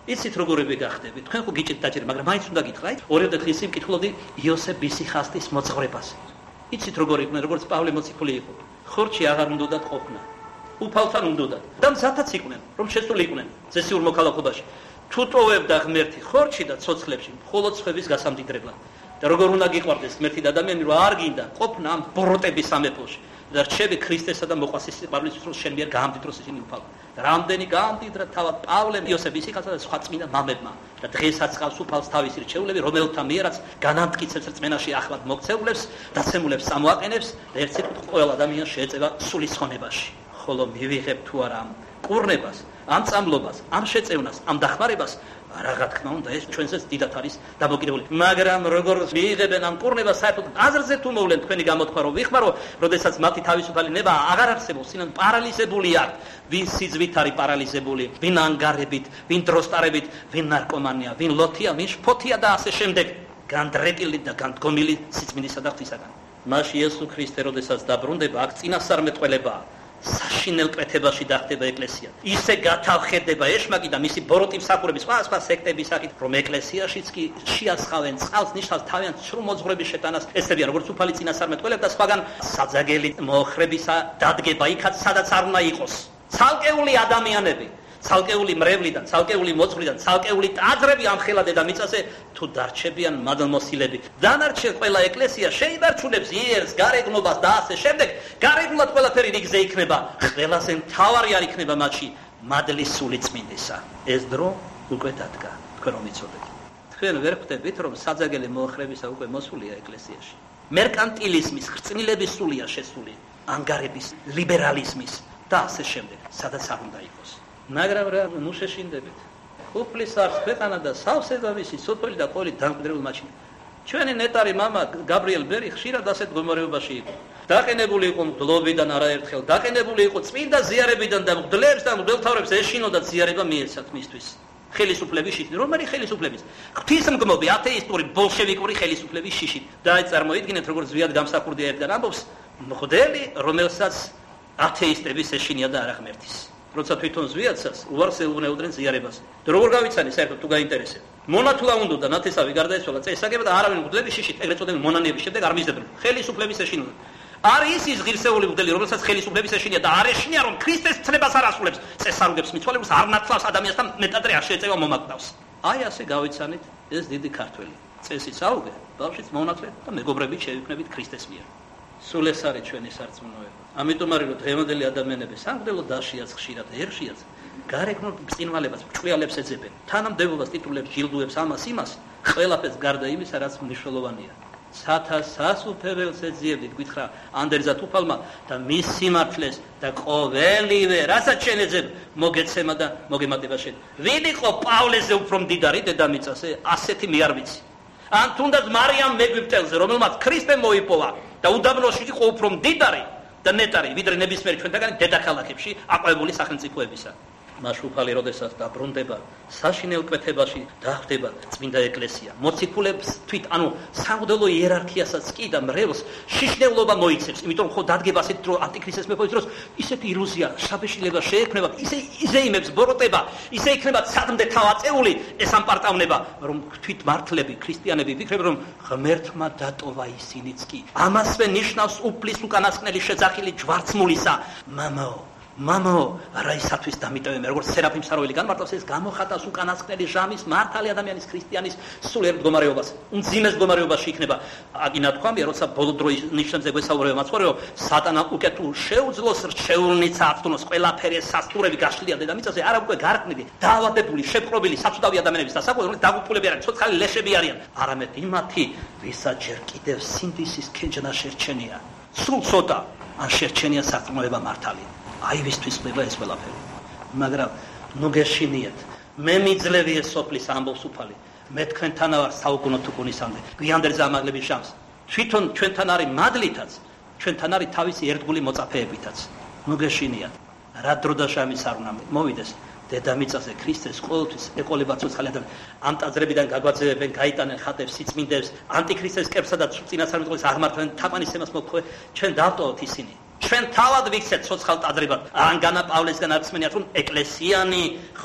იცით როგორები გახდები? თქვენ ხო გიჭირთ დაჭერა, მაგრამ მაინც უნდა გითხრათ. 2 დღის წინ კითხულობდი იოსებ ბისიხასტის მოძღვრებას. იცით როგორ იყვნენ, როგორც პავლე მოციქული იყო. ხორჩი აღარ უნდათ ყოფნა. უფალთან უნდათ. და მზათაც იყვნენ, რომ შესულიყვნენ წესიურ მოქალაქობაში. თუ ტოვებდა ღმერთი ხორჩი და ცოცხლებში, მხოლოდ სხვების გასამდიდრებლად. და როგორ უნდა გიყვარდეს ღმერთი და ადამიანი, რომ არ გინდა ყოფნა ამ ბროტების სამეფოში. და რჩები ქრისტესა და მოყვასის სიყვარულის დროს შენ მიერ გაამდიდროს ისინი უფალ. და რამდენი გაამდიდრა თავად პავლემ, იოსებ ბისიხასტა და სხვა წმინდა მამებმა. და დღესაც ყავს უფალს თავისი რჩეულები, რომელთა მიერაც განამტკიცებს რწმენაში ახლად მოქცეულებს, დაცემულებს წამოაყენებს და ერთ სიტყვით ყველა ადამიანს შეეწევა სულის ხონებაში. ხოლო მივიღებ თუ არა ამ კურნებას, ამ წამლობას, ამ შეწევნას, ამ დახმარებას, რა თქმა უნდა ეს ჩვენსაც დიდად არის დამოკიდებული. მაგრამ როგორ მიიღებენ ამ კურნებას, საერთოდ აზრზე თუ მოვლენ თქვენი გამოთქვა რომ ვიხმარო, როდესაც მათი თავისუფალი ნება აღარ არსებობს, სინან პარალიზებული აქვს. ვინ სიძვით არის პარალიზებული, ვინ ანგარებით, ვინ დროსტარებით, ვინ ნარკომანია, ვინ ლოთია, ვინ შფოთია და ასე შემდეგ. განდრეკილი და განდგომილი სიწმინდისა და ღვთისაგან. მაშინ იესო ქრისტე როდესაც დაბრუნდება, აქ წინასწარმეტყველებაა. საშინელ კვეთებაში დახდება ეკლესია. ისე გათავხედება ეშმაკი და მისი ბოროტი მსახურები სხვა სექტების სახით, რომ ეკლესიაშიც კი შეასხავენ წყალს, ნიშნავს თავიანთ სრულ მოძღვრების შეტანას. ესებია როგორც უფალი წინასწარმეტყველები და სხვაგან საძაგელი მოხრებისა დადგება იქაც, სადაც არ უნდა იყოს. ცალკეული ადამიანები, ცალკეული მრევლიდან, ცალკეული მოძღვრიდან, ცალკეული ტაძრები ამხელა დედამიწაზე თუ დარჩებიან მადლმოსილები. დანარჩენ ყველა ეკლესია შეინარჩუნებს იერს, გარეგნობას და ასე შემდეგ. გარეგნულად ყველაფერი რიგზე იქნება. ყველაზე მთავარი არ იქნება მათში მადლის სული წმინდისა. ეს დრო უკვე დადგა, თქვენ რომ იცოდეთ. თქვენ ვერ ხვდებით, რომ საძაგელი მოხრებისა უკვე მოსულია ეკლესიაში. მერკანტილიზმის, ხრწნილების სულია შესული, ანგარების, ლიბერალიზმის და ასე შემდეგ, სადაც არ უნდა იყოს. მაგრამ რა ნუ შეშინდებით. უფლის არს ქვეყანა და სავსე და მისი სოფელი და ყოველი დამკვიდრებულ მაჩინი. ჩვენი ნეტარი მამა გაბრიელ ბერი ხშირად ასეთ მდგომარეობაში იყო. დაყენებული იყო მგლობიდან არაერთხელ, დაყენებული იყო წმინდა ზიარებიდან და მგლებს და მგლთავრებს ეშინოდა ზიარება მიეცათ მისთვის. ხელისუფლების შიშით, რომელი ხელისუფლების? ღვთისმგმობი, ათეისტური, ბოლშევიკური ხელისუფლების შიშით. და აი წარმოიდგინეთ, როგორ ზვიად გამსახურდია ერთგან ამბობს, მღვდელი, რომელსაც ათეისტების ეშინია და არა ღმერთის. როცა თვითონ ზვიადსაც უარს ეუბნეოდნენ ზიარებას. და როგორ გავიცანი საერთოდ თუ გაინტერესებთ. მონათლა უნდა და ნათესავი გარდაეცვალა წესაგება და არავინ მღვდლების შიშით, ეგრეთ წოდებული მონანიების შემდეგ არ მისდებდნენ. ხელისუფლების ეშინოდა. არის ის ღირსეული მღვდელი, რომელსაც ხელისუფლების ეშინია და არ ეშინია, რომ ქრისტეს ცნებას არ ასრულებს, წესარუგებს მიცვალებს, არ ნათლავს ადამიანს და მეტადრე არ შეეწევა მომაკვდავს. აი ასე გავიცანით ეს დიდი ქართველი. წესიც აუგე, ბავშვიც მონათლეთ და მეგობრებით შევიქმნებით ქრისტეს მიერ. სულ ეს არის ჩვენი სარწმუნოება. ამიტომ არის რომ დღევანდელი ადამიანები სამღვდელო დაშიაც ხშირად ერშიაც გარეგნულ ბრწყინვალებას ბრჭყალებს ეძებენ. თანამდებობას ტიტულებს, ჯილდოებს, ამას იმას, ყველაფერს გარდა იმისა, რაც მნიშვნელოვანია. სათასასუფეველს ეძიებდით, გითხრა ანდერძათ უფალმა და მის სიმართლეს და ყოველივე, რასაც შენ ეძებ, მოგეცემა და მოგემატება შენ. ვინ იყო პავლეზე უფრო მდიდარი დედამიწაზე? ასეთი მე არ ვიცი. ან თუნდაც მარიამ მეგვიპტელზე, რომელმაც ქრისტე მოიპოვა და უდაბნოში იყო უფრო მდიდარი და ნეტარი, ვიდრე ნებისმიერი ჩვენთაგანი დედაქალაქებში აყვავებული სახელმწიფოებისა. მაშუფალი როდესაც დაბრუნდება საშინელ კვეთებაში დახვდება წმინდა ეკლესია. მოციქულებს თვით, ანუ სამღვდელო იერარქიასაც კი და მრევლს შიშნეულობა მოიცემს, იმიტომ ხო დადგება ასეთ დრო ანტიქრისტეს მეფობის დროს ისეთი ილუზია, შაბეშილება შეექმნება, ისე იზეიმებს ბოროტება, ისე იქნება სადმდე თავაწეული ეს ამპარტავნება, რომ თვით მართლები, ქრისტიანები ვიქრებენ, რომ ღმერთმა დატოვა ისინიც კი. ამასვე ნიშნავს უფლის უკანასკნელი შეძახილი ჯვარცმულისა. მამაო, რა ისათვის დამიტოვე მე, როგორც სერაფიმ საროელი განმარტავს ეს გამოხატავს უკანასკნელი ჟამის მართალი ადამიანის ქრისტიანის სულიერ მდგომარეობას. უმძიმეს მდგომარეობაში იქნება. აგინა თქვამია, როცა ბოლო დროის ნიშნებზე გვესაუბრება მაცხოვრეო, სატანა უკვე თუ შეუძლოს რჩეულნიცა აწვნოს ყველაფერი სასტურები გაშლია დედამიწაზე, არა უკვე გარყვნილი, დაავადებული, შეპყრობილი, საცუდავი ადამიანების დასაკვირვად, რომლებიც დაღუპულები არიან, ცოცხალი ლეშები არიან, არამედ იმათი, ვისაც ჯერ კიდევ სინდისის ქენჯნა შერჩენია. სულ ცოტა ან შერჩენია სარწმუნოება მართალი. აი ვისთვის ხდება ეს ყველაფერი. მაგრამ ნუ გეშინიეთ. მე მიძლევი ეს სოფლის ამბობს უფალი. მე თქვენთან ვარ საუკუნო თუკუნისამდე. გვიანდელ ზამაღლების ჟამს. თვითონ ჩვენთან არის მადლითაც, ჩვენთან არის თავისი ერთგული მოწაფეებითაც. ნუ გეშინიათ. რა დრო და ჟამის არ უნდა მოვიდეს დედამიწაზე ქრისტეს ყოველთვის ეყოლება ცოცხალი ადამიანი. ამ ტაძრებიდან გაგვაძევებენ, გაიტანენ ხატებს, სიწმინდეებს, ანტიქრისტეს კერპსა და წინასწარმეტყველს აღმართებენ, თაყვანის ემას მოგხვე, ჩვენ დავტოვოთ ისინი. ჩვენ თავად ვიქცეთ ცოცხალ ტაძრებად. არანგანა პავლესგან არ ხსმენიათ, რომ ეკლესიანი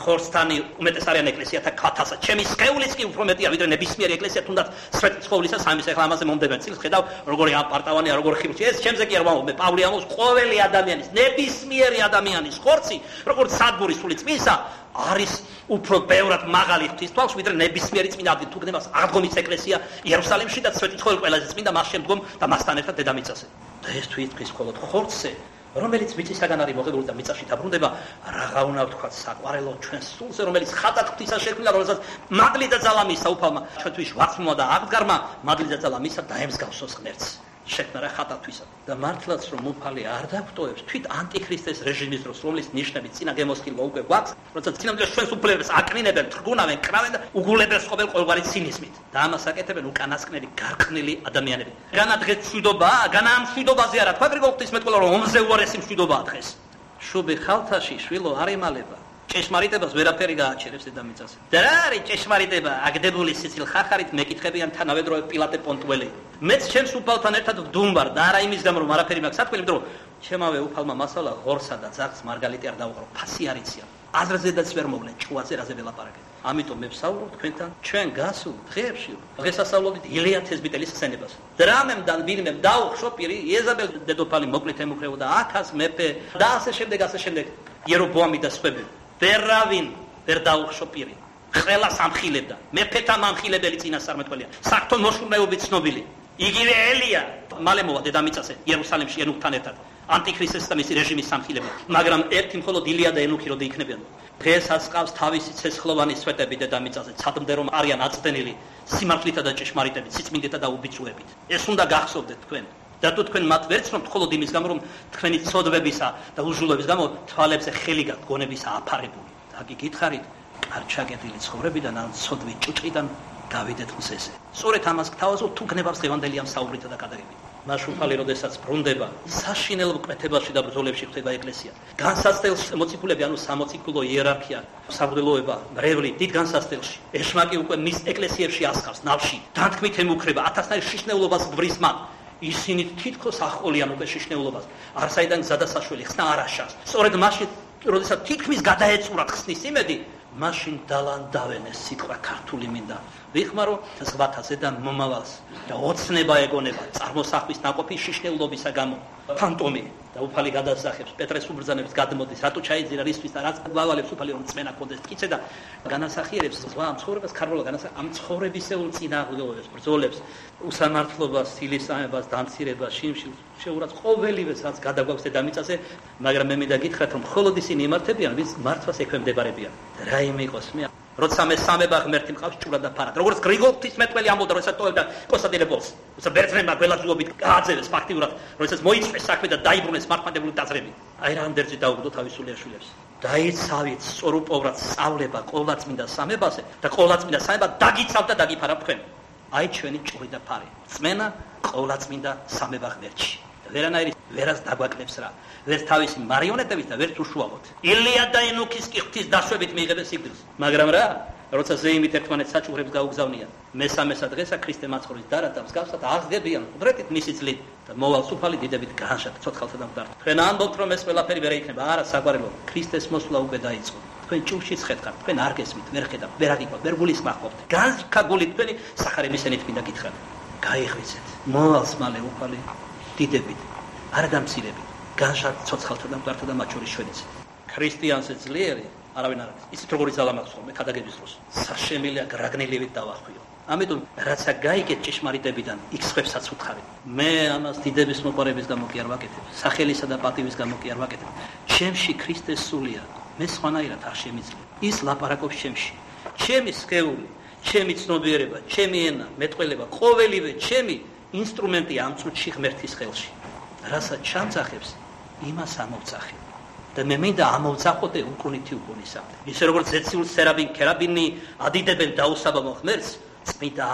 ხორცთანი უმეტეს არიან ეკლესიათა კათასა. ჩემი სხეულიც კი უფრო მეტია ვიდრე ნებისმიერი ეკლესია, თუნდაც სვეტიცხოვლისა სამის ეხლა ამაზე მომდებენ წილს ხედავ როგორი აპარტავანია, როგორ ხილში. ეს ჩემზე კი არ ვამბობ, პავლე ამბობს ყოველი ადამიანის, ნებისმიერი ადამიანის ხორცი, როგორც სადგური სული წმინსა არის უფრო ბევრად მაღალი ღვთის თვალს, ვიდრე ნებისმიერი წმინდა ადგილი. თუ გნებას აღდგომის ეკლესია იერუსალიმში და სვეტიცხოველი ყველაზე წმინდა მას შემდგომ და მასთან ერთად დედამიწაზე. და ეს თუ იტყვის მხოლოდ ხორცზე, რომელიც მიწისაგან არის მოღებული და მიწაში დაბრუნდება, რაღა უნდა ვთქვათ, საყვარელო ჩვენს სულზე, რომელიც ხატად ღვთისა შექმნა, რომელსაც მადლი და ძალა მისცა უფალმა, ჩვენთვის ვარცხნილმა და აღდგარმა, მადლი და ძალა მისცა და ემსგავსოს ღმერთს. შექმნა რა ხატათვისა და მართლაც რომ უფალი არ დაგვტოვებს თვით ანტიქრისტეს რეჟიმის დროს, რომლის ნიშნები წინა გემოსხილვა უკვე გვაქვს, როცა წინამდე ჩვენს უფლებებს აკნინებენ, თრგუნავენ, კრავენ და უგულებელს ყოფენ ყოველგვარი ცინიზმით და ამას აკეთებენ უკანასკნელი გარყვნილი ადამიანები. განა დღეს მშვიდობაა, განა ამ მშვიდობაზე არა თქვა გრიგოლ ღვთისმეტყველო რომ ომზე უარესი მშვიდობაა დღეს. შუბი ხალთაში შვილო არ ემალება. ჭეშმარიტებას ვერაფერი გააჩერებს დედამიწაზე. და რა არის ჭეშმარიტება? აგდებული სიცილ ხახარით მეკითხებიან თანავედროვე პილატე პონტუელი. მეც ჩემს უფალთან ერთად ვდუმბარ და არა იმის გამო რომ არაფერი მაქვს სათქმელი, იმიტომ რომ ჩემავე უფალმა მასალა ღორსა და ძაღლს მარგალიტი არ დაუყრო. ფასი არ იციან. აზრზედაც ვერ მოვლენ, ჭუაზე რაზე ველაპარაკეთ. ამიტომ მე ვსაუბრობ თქვენთან ჩვენ გასულ დღეებში. დღესასწაულობით ილია თესბიტელის ხსენებას. დრამემდან ვინმემ დაუხშო პირი იეზაბელ დედოფალი მოკლით ემუქრებოდა აქას მეფე და ასე შემდეგ. იერობოამი და სხვები. ვერავინ ვერ დაუხშო პირი. ყველა სამხილებდა. მეფეთა მამხილებელი წინასწარმეტყველია. საქმო მოშურნეობით ცნობილი. იგივე ელია მალე მოვა დედამიწაზე იერუსალიმში ენუქთან ერთად. ანტიქრისტეს და მისი რეჟიმის სამხილებდა. მაგრამ ერთი მხოლოდ ილია და ენუქი როდი იქნებიან. დღესაც ყავს თავისი ცეცხლოვანი სვეტები დედამიწაზე, ცადმდე რომ არიან აწდენილი სიმართლითა და ჭეშმარიტებით, სიწმინდეთა და უბიწუებით. ეს უნდა გახსოვდეთ თქვენ. და თუ თქვენ მათ ვერ ცნობთ მხოლოდ იმის გამო რომ თქვენი ცოდვებისა და უჟულების გამო თვალებზე ხელი გაქვთ გონებისა აფარებული. აგი გითხარით კარჩაკეტილი ცხოვრებიდან ან ცოდვი ჭუჭყიდან გავიდეთ მზეზე. სწორედ ამას გთავაზობ თუ გნებავს ევანგელიამ საუბრითა და გადაგებით. მაშუფალი როდესაც ბრუნდება საშინელ კვეთებაში და ბრძოლებში ხდება ეკლესია. განსასწელს მოციქულები, ანუ სამოციქულო იერარქია, სამღვდელოება, მრევლი დიდ განსასწელში. ეშმაკი უკვე მის ეკლესიებში ასხავს ნავში. დანთქმით ემუქრება, ათასნაირ შიშნეულობას ბრის მათ. ისინი თითქოს ახოლიან უკვე შიშნეულობას. არსაიდან გზადასაშველი ხსნა არ აშავს. სწორედ მაშინ, როდესაც თითქმის გადაეწურათ ხსნის იმედი, მაშინ დალანდავენ ეს სიტყვა ქართული მინდა. ვიხმარო ზღვათაზე და მომავალს და ოცნება ეგონება წარმოსახვის ნაყოფი შიშნეულობისა გამო. ფანტომი და უფალი გადასახებს პეტრეს უბრძანებს გადმოდის, რატო ჩაიძირა რისთვის და რაც გვავალებს უფალი რომ წმენა კონდეს ტკიცე და განასახიერებს ზღვა ამ ცხოვრებას ქარბოლა ამ ცხოვრებისეულ წინააღმდეგობებს, ბრძოლებს, უსამართლობას, სილისამებას, დამცირებას, შიმშილს, შეურაცხ ყოველივეს რაც გადაგვაქვს დედამიწაზე, მაგრამ მე მინდა გითხრათ რომ მხოლოდ ისინი იმართებიან, ვის მართვას ექვემდებარებიან. რაიმე იყოს მე როცა მე სამება ღმერთი მყავს ჭურა და ფარად. როგორც გრიგოლ ღვთისმეტყველი ამბობდა, როცა ტოვებდა კონსტანტინოპოლს, როცა ბერძნებმა გველაძულობით გააძევეს ფაქტიურად, როდესაც მოიწვეს საქმე და დაიბრუნეს მართლმადიდებლური ტაძრები. აი რამდენჯერ დაუგდო თავისული აშვილებს. დაიცავით სწორუპოვრად სწავლება ყოვლადწმინდა სამებაზე და ყოვლადწმინდა სამება დაგიცავ და დაგიფარა თქვენ. აი ჩვენი ჭური და ფარი. წმენა ყოვლადწმინდა სამება ღმერთში. ვერანაირი ვერას დაგვაკლებს რა. ვერ თავისი მარიონეტებით და ვერ უშუალოდ. ილია და ენუქის კი ღვთის დაშვებით მიიღებენ სიკვდილს. მაგრამ რა, როცა ზეიმით ერთმანეთს საჭურებს გაუგზავნიან, მესამესა დღესა ქრისტე მაცხოვრის დარად და მსგავსად აღდგებიან ყდრეთით მისი ძლით და მოვალ სუფალი დიდებით განშად ცოცხალთა და მკვდართ. თქვენ ამბობთ რომ ეს ყველაფერი ვერ იქნება, არა საგვარელო, ქრისტეს მოსვლა უკვე დაიწყო. თქვენ ჭურშიც ხედავთ, თქვენ არ გესმით, ვერ ხედავთ, ვერ აგიქვთ, ვერ გულისხმობთ. განსკაგული თქვენი სახარების ენით მინდა გითხრათ. გაიღვიძეთ. მოვალს მალე უფალი დიდებით, არ დამცირებით. განშად ცოცხალთა და მკვდართა და მათ შორის ჩვენიც. ქრისტიანზე ძლიერი არავინ არ არის. ისეთ როგორი ძალა მაქვს ხოლმე ქადაგების დროს. საშემილია გრაგნილივით დავახვიო. ამიტომ რაცა გაიგეთ ჭეშმარიტებიდან, იქ სხვებსაც უთხარით. მე ამას დიდების მოყარების გამო კი არ ვაკეთებ, სახელისა და პატივის გამო კი არ ვაკეთებ. ჩემში ქრისტეს სულია, მე სხვანაირად არ შემიძლია. ის ლაპარაკობს ჩემში. ჩემი სხეული, ჩემი ცნობიერება, ჩემი ენა, მეტყველება, ყოველივე ჩემი ინსტრუმენტი ამ წუთში ღმერთის ხელში. რასაც ჩამძახებს, იმას ამოვძახე. და მე მინდა ამოვძახოთ უკუნითი უკუნისამდე. ისე როგორც ზეციულ სერაბინ ქერაბინი ადიდებენ დაუსაბამო ღმერთს, წმიდა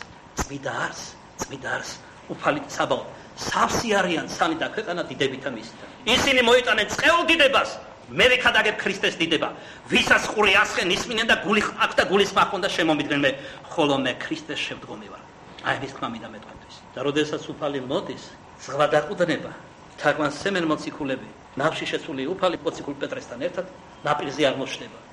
არს, უფალი საბაო. სავსი არიან სამი და ქვეყანა დიდებითა მისთან. ისინი მოიტანენ წყეულ დიდებას, მე ვიქადაგებ ქრისტეს დიდება. ვისაც ყური ასხენ ისმინენ და გული აქვს და გულისხმა ჰქონდა შემომიდგნენ მე, ხოლო მე ქრისტეს შევდგომი ვარ. აი ეს თქმა მინდა მე თქვენთვის. და როდესაც უფალი მოდის, ზღვა დაყუდნება, თაგვან სემენ მოციქულები, ნავში შესული უფალი მოციქულ პეტრესთან ერთად ნაპირზე აღმოჩნდება.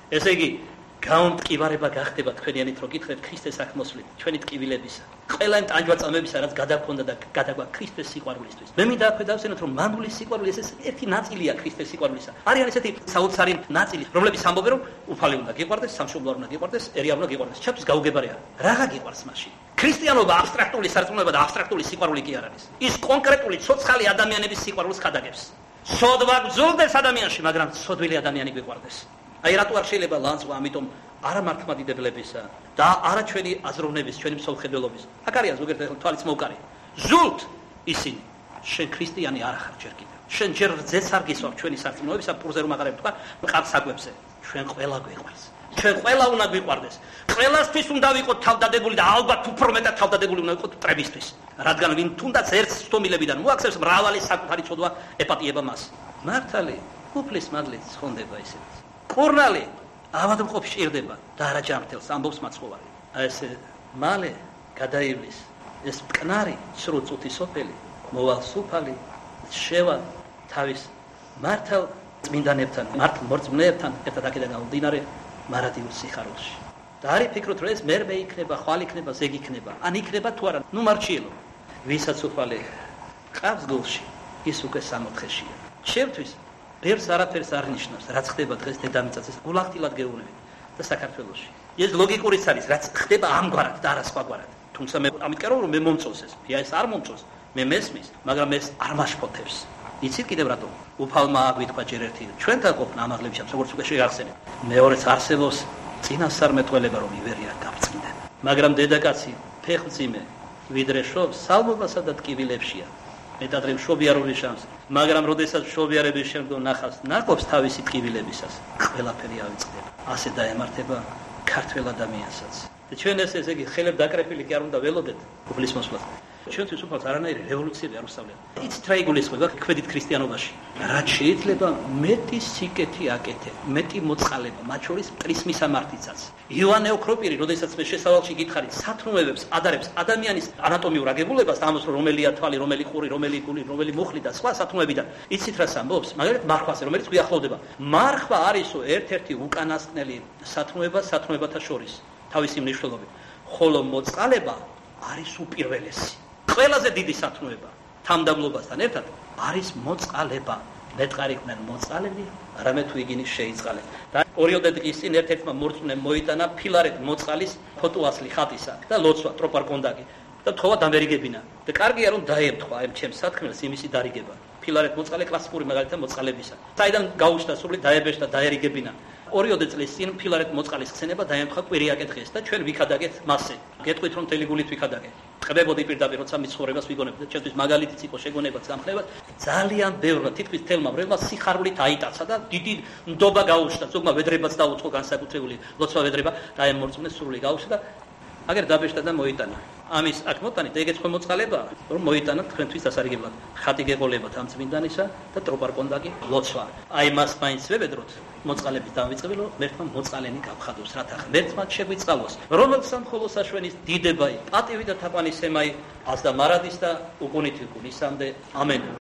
ესე იგი გაუმტკივარება გახდება თქვენიანით რო გითხებთ ქრისტეს აქ მოსვლით ჩვენი ტკივილებისა ყველა იმ ტანჯვაწამებისა რაც გადაგქონდა და გადაგვა ქრისტეს სიყვარულისთვის მე მინდა აქვე დავსვენოთ რომ მამული სიყვარული ეს ერთი ნაწილია ქრისტეს სიყვარულისა არის ესეთი საოცარი ნაწილი რომლებიც ამბობენ რომ უფალი უნდა გიყვარდეს სამშობლო უნდა გიყვარდეს ერია უნდა გიყვარდეს ჩემთვის გაუგებარია რაღა გიყვარს მაშინ ქრისტიანობა აბსტრაქტული სარწმუნოება და აბსტრაქტული სიყვარული კი არ არის ის კონკრეტული ცოცხალი ადამიანების სიყვარულს ხადაგებს სოდვა გძულდეს ადამიანში მაგრამ სოდვილი ადამიანი გიყვარდეს აი რატო არ შეიძლება ლანძღვა ამიტომ არა მართლმადიდებლებისა და არა ჩვენი აზროვნების ჩვენი მსოფლმხედველობის აქ არის ზოგიერთ თვალის მოვკარი ზულთ ისინი შენ ქრისტიანი არ ხარ ჯერ კიდევ შენ ჯერ ძეც არ გისვარ ჩვენი სარწმუნოებისა პურზე რომ აღარ ვთქვა ყავსაკვებზე ჩვენ ყველა გვიყვარს ჩვენ ყველა უნდა გვიყვარდეს ყველასთვის უნდა ვიყოთ თავდადებული და ალბათ უფრო მეტად თავდადებული უნდა ვიყოთ მტრებისთვის რადგან ვინ თუნდაც ერთ სტომილებიდან მოაქცევს მრავალი საკუთარი ცოდვა ეპატიება მას მართალი უფლის მადლით ხონდება ისეთ კურნალი ავადმყოფი ჭირდება და არა ჯანმრთელს ამბობს მაცხოვარი აი ესე მალე გადაივლის ეს მტკნარი სრულწუთი სოფელი მოვალ სუფალი შევა თავის მართალ წმინდანებთან მართლ მორწმუნეებთან ერთად აქედან გამომდინარე მარადიულ სიხარულში და არის ფიქრობთ რომ ეს მერმე იქნება ხვალ იქნება ზეგი იქნება ან იქნება თუ არა ნუ მარჩიელო ვისაც უფალი ყავს გულში ის უკვე სამოთხეშია ჩემთვის ბევრს არაფერს არ ნიშნავს რაც ხდება დღეს დედამიწაზე გულახდილად გეუბნებით და საქართველოში ეს ლოგიკურიც არის რაც ხდება ამგვარად და არა სხვაგვარად თუმცა მე ამით კერავ რომ მე მომწონს ეს ეს არ მომწონს მე მესმის მაგრამ ეს არ მაშფოთებს იცით კიდევ რატო უფალმა აგვიტყვა ჯერ ერთი ჩვენთან ყოფნა ამაღლებში როგორც უკვე შეგახსენეთ მეორეც არსებობს წინასწარმეტყველება რომ ივერია გაბწნდნენ მაგრამ დედაკაცი ფეხმძიმე ვიდრე შობს სალმობასა და ტკივილებშია მეტადრე მშობიარობის შანსი მაგრამ როდესაც მშობიარების შემდგომ ნახავს ნაკობს თავისი ტკივილებისას ყველაფერი ავიწყდება ასე დაემართება ქართველ ადამიანსაც და ჩვენ ესე იგი ხელებ დაკრეფილი კი არ უნდა ველოდეთ უფლის მოსვლას ჩვენთვის უფალს არანაირი რევოლუციები არ უსწავლია იცით რა იგულისხმება ქმედით ქრისტიანობაში რაც შეიძლება მეტი სიკეთი აკეთე მეტი მოწყალება მათ შორის მტრის მისამართიცაც იოანე ოქროპირი როდესაც მე შესავალში გითხარით სათნოებებს ადარებს ადამიანის ანატომიურ აგებულებას ამას რომელია თვალი რომელი ყური რომელი გული რომელი მუხლი და სხვა სათნოებიდან იცით რას ამბობს მაგალითად მარხვაზე რომელიც გვიახლოვდება მარხვა არისო ერთ-ერთი უკანასკნელი სათნოებათა შორის თავისი მნიშვნელობით ხოლო მოწყალება არის უპირველესი ყველაზე დიდი სათნოება თამდაბლობასთან ერთად არის მოწყალება მეტყარი ხნენ მოწყალები არამედ თუ იგინის შეიწყალე და ორიოდე დღის წინ ერთ-ერთმა მორწმუნემ მოიტანა ფილარეთ მოწყალის ფოტოასლი ხატისა და ლოცვა ტროპარკონდაკი და თქო დამერიგებინა და კარგია რომ დაემთხვა ამ ჩემს სათქმელს იმისი დარიგება ფილარეთ მოწყალე კლასიკური მაგალითად მოწყალებისა საიდან გაუჩნდა სული დაებეშ და დაერიგებინა ორიოდე წლის წინ ფილარეთ მოწყალის ხსენება დაემთხვა კვირი აკეთხეს და ჩვენ ვიქადაგეთ მასზე გეტყვით რომ მთელი გულით ვიქადაგეთ ხებებოდი პირდაპირ როცა მიცხოვრებას ვიგონებდი და ჩემთვის მაგალითიც იყო შეგონებაც გამხნევად ძალიან ბევრმა თითქმის თელმა ბრელმა სიხარულით აიტაცა და დიდი ნდობა გაუჩნდა ზოგმა ვედრებაც დაუწყო განსაკუთრებული ლოცვა ვედრება და ამ მორწმუნეს სრული გაუჩნდა აგერ დაბეშდა და მოიტანა ამის აქ მოტანით ეგეც ხო მოწყალებაა რომ მოიტანა თქვენთვის დასარიგებლად ხატი გეყოლებათ ამ წმინდანისა და ტროპარკონდაკი ლოცვა აი მას მაინც ვებედროთ მოწყალების დავიწყებელო მერთმა მოწყალენი გავხადოს რათა ღმერთმა შეგვიწყალოს რომელსაც მხოლოდ საშვენის დიდებაი პატივი და თაყვანისემაი ას და მარადის და უკუნით უკუნისამდე ამენ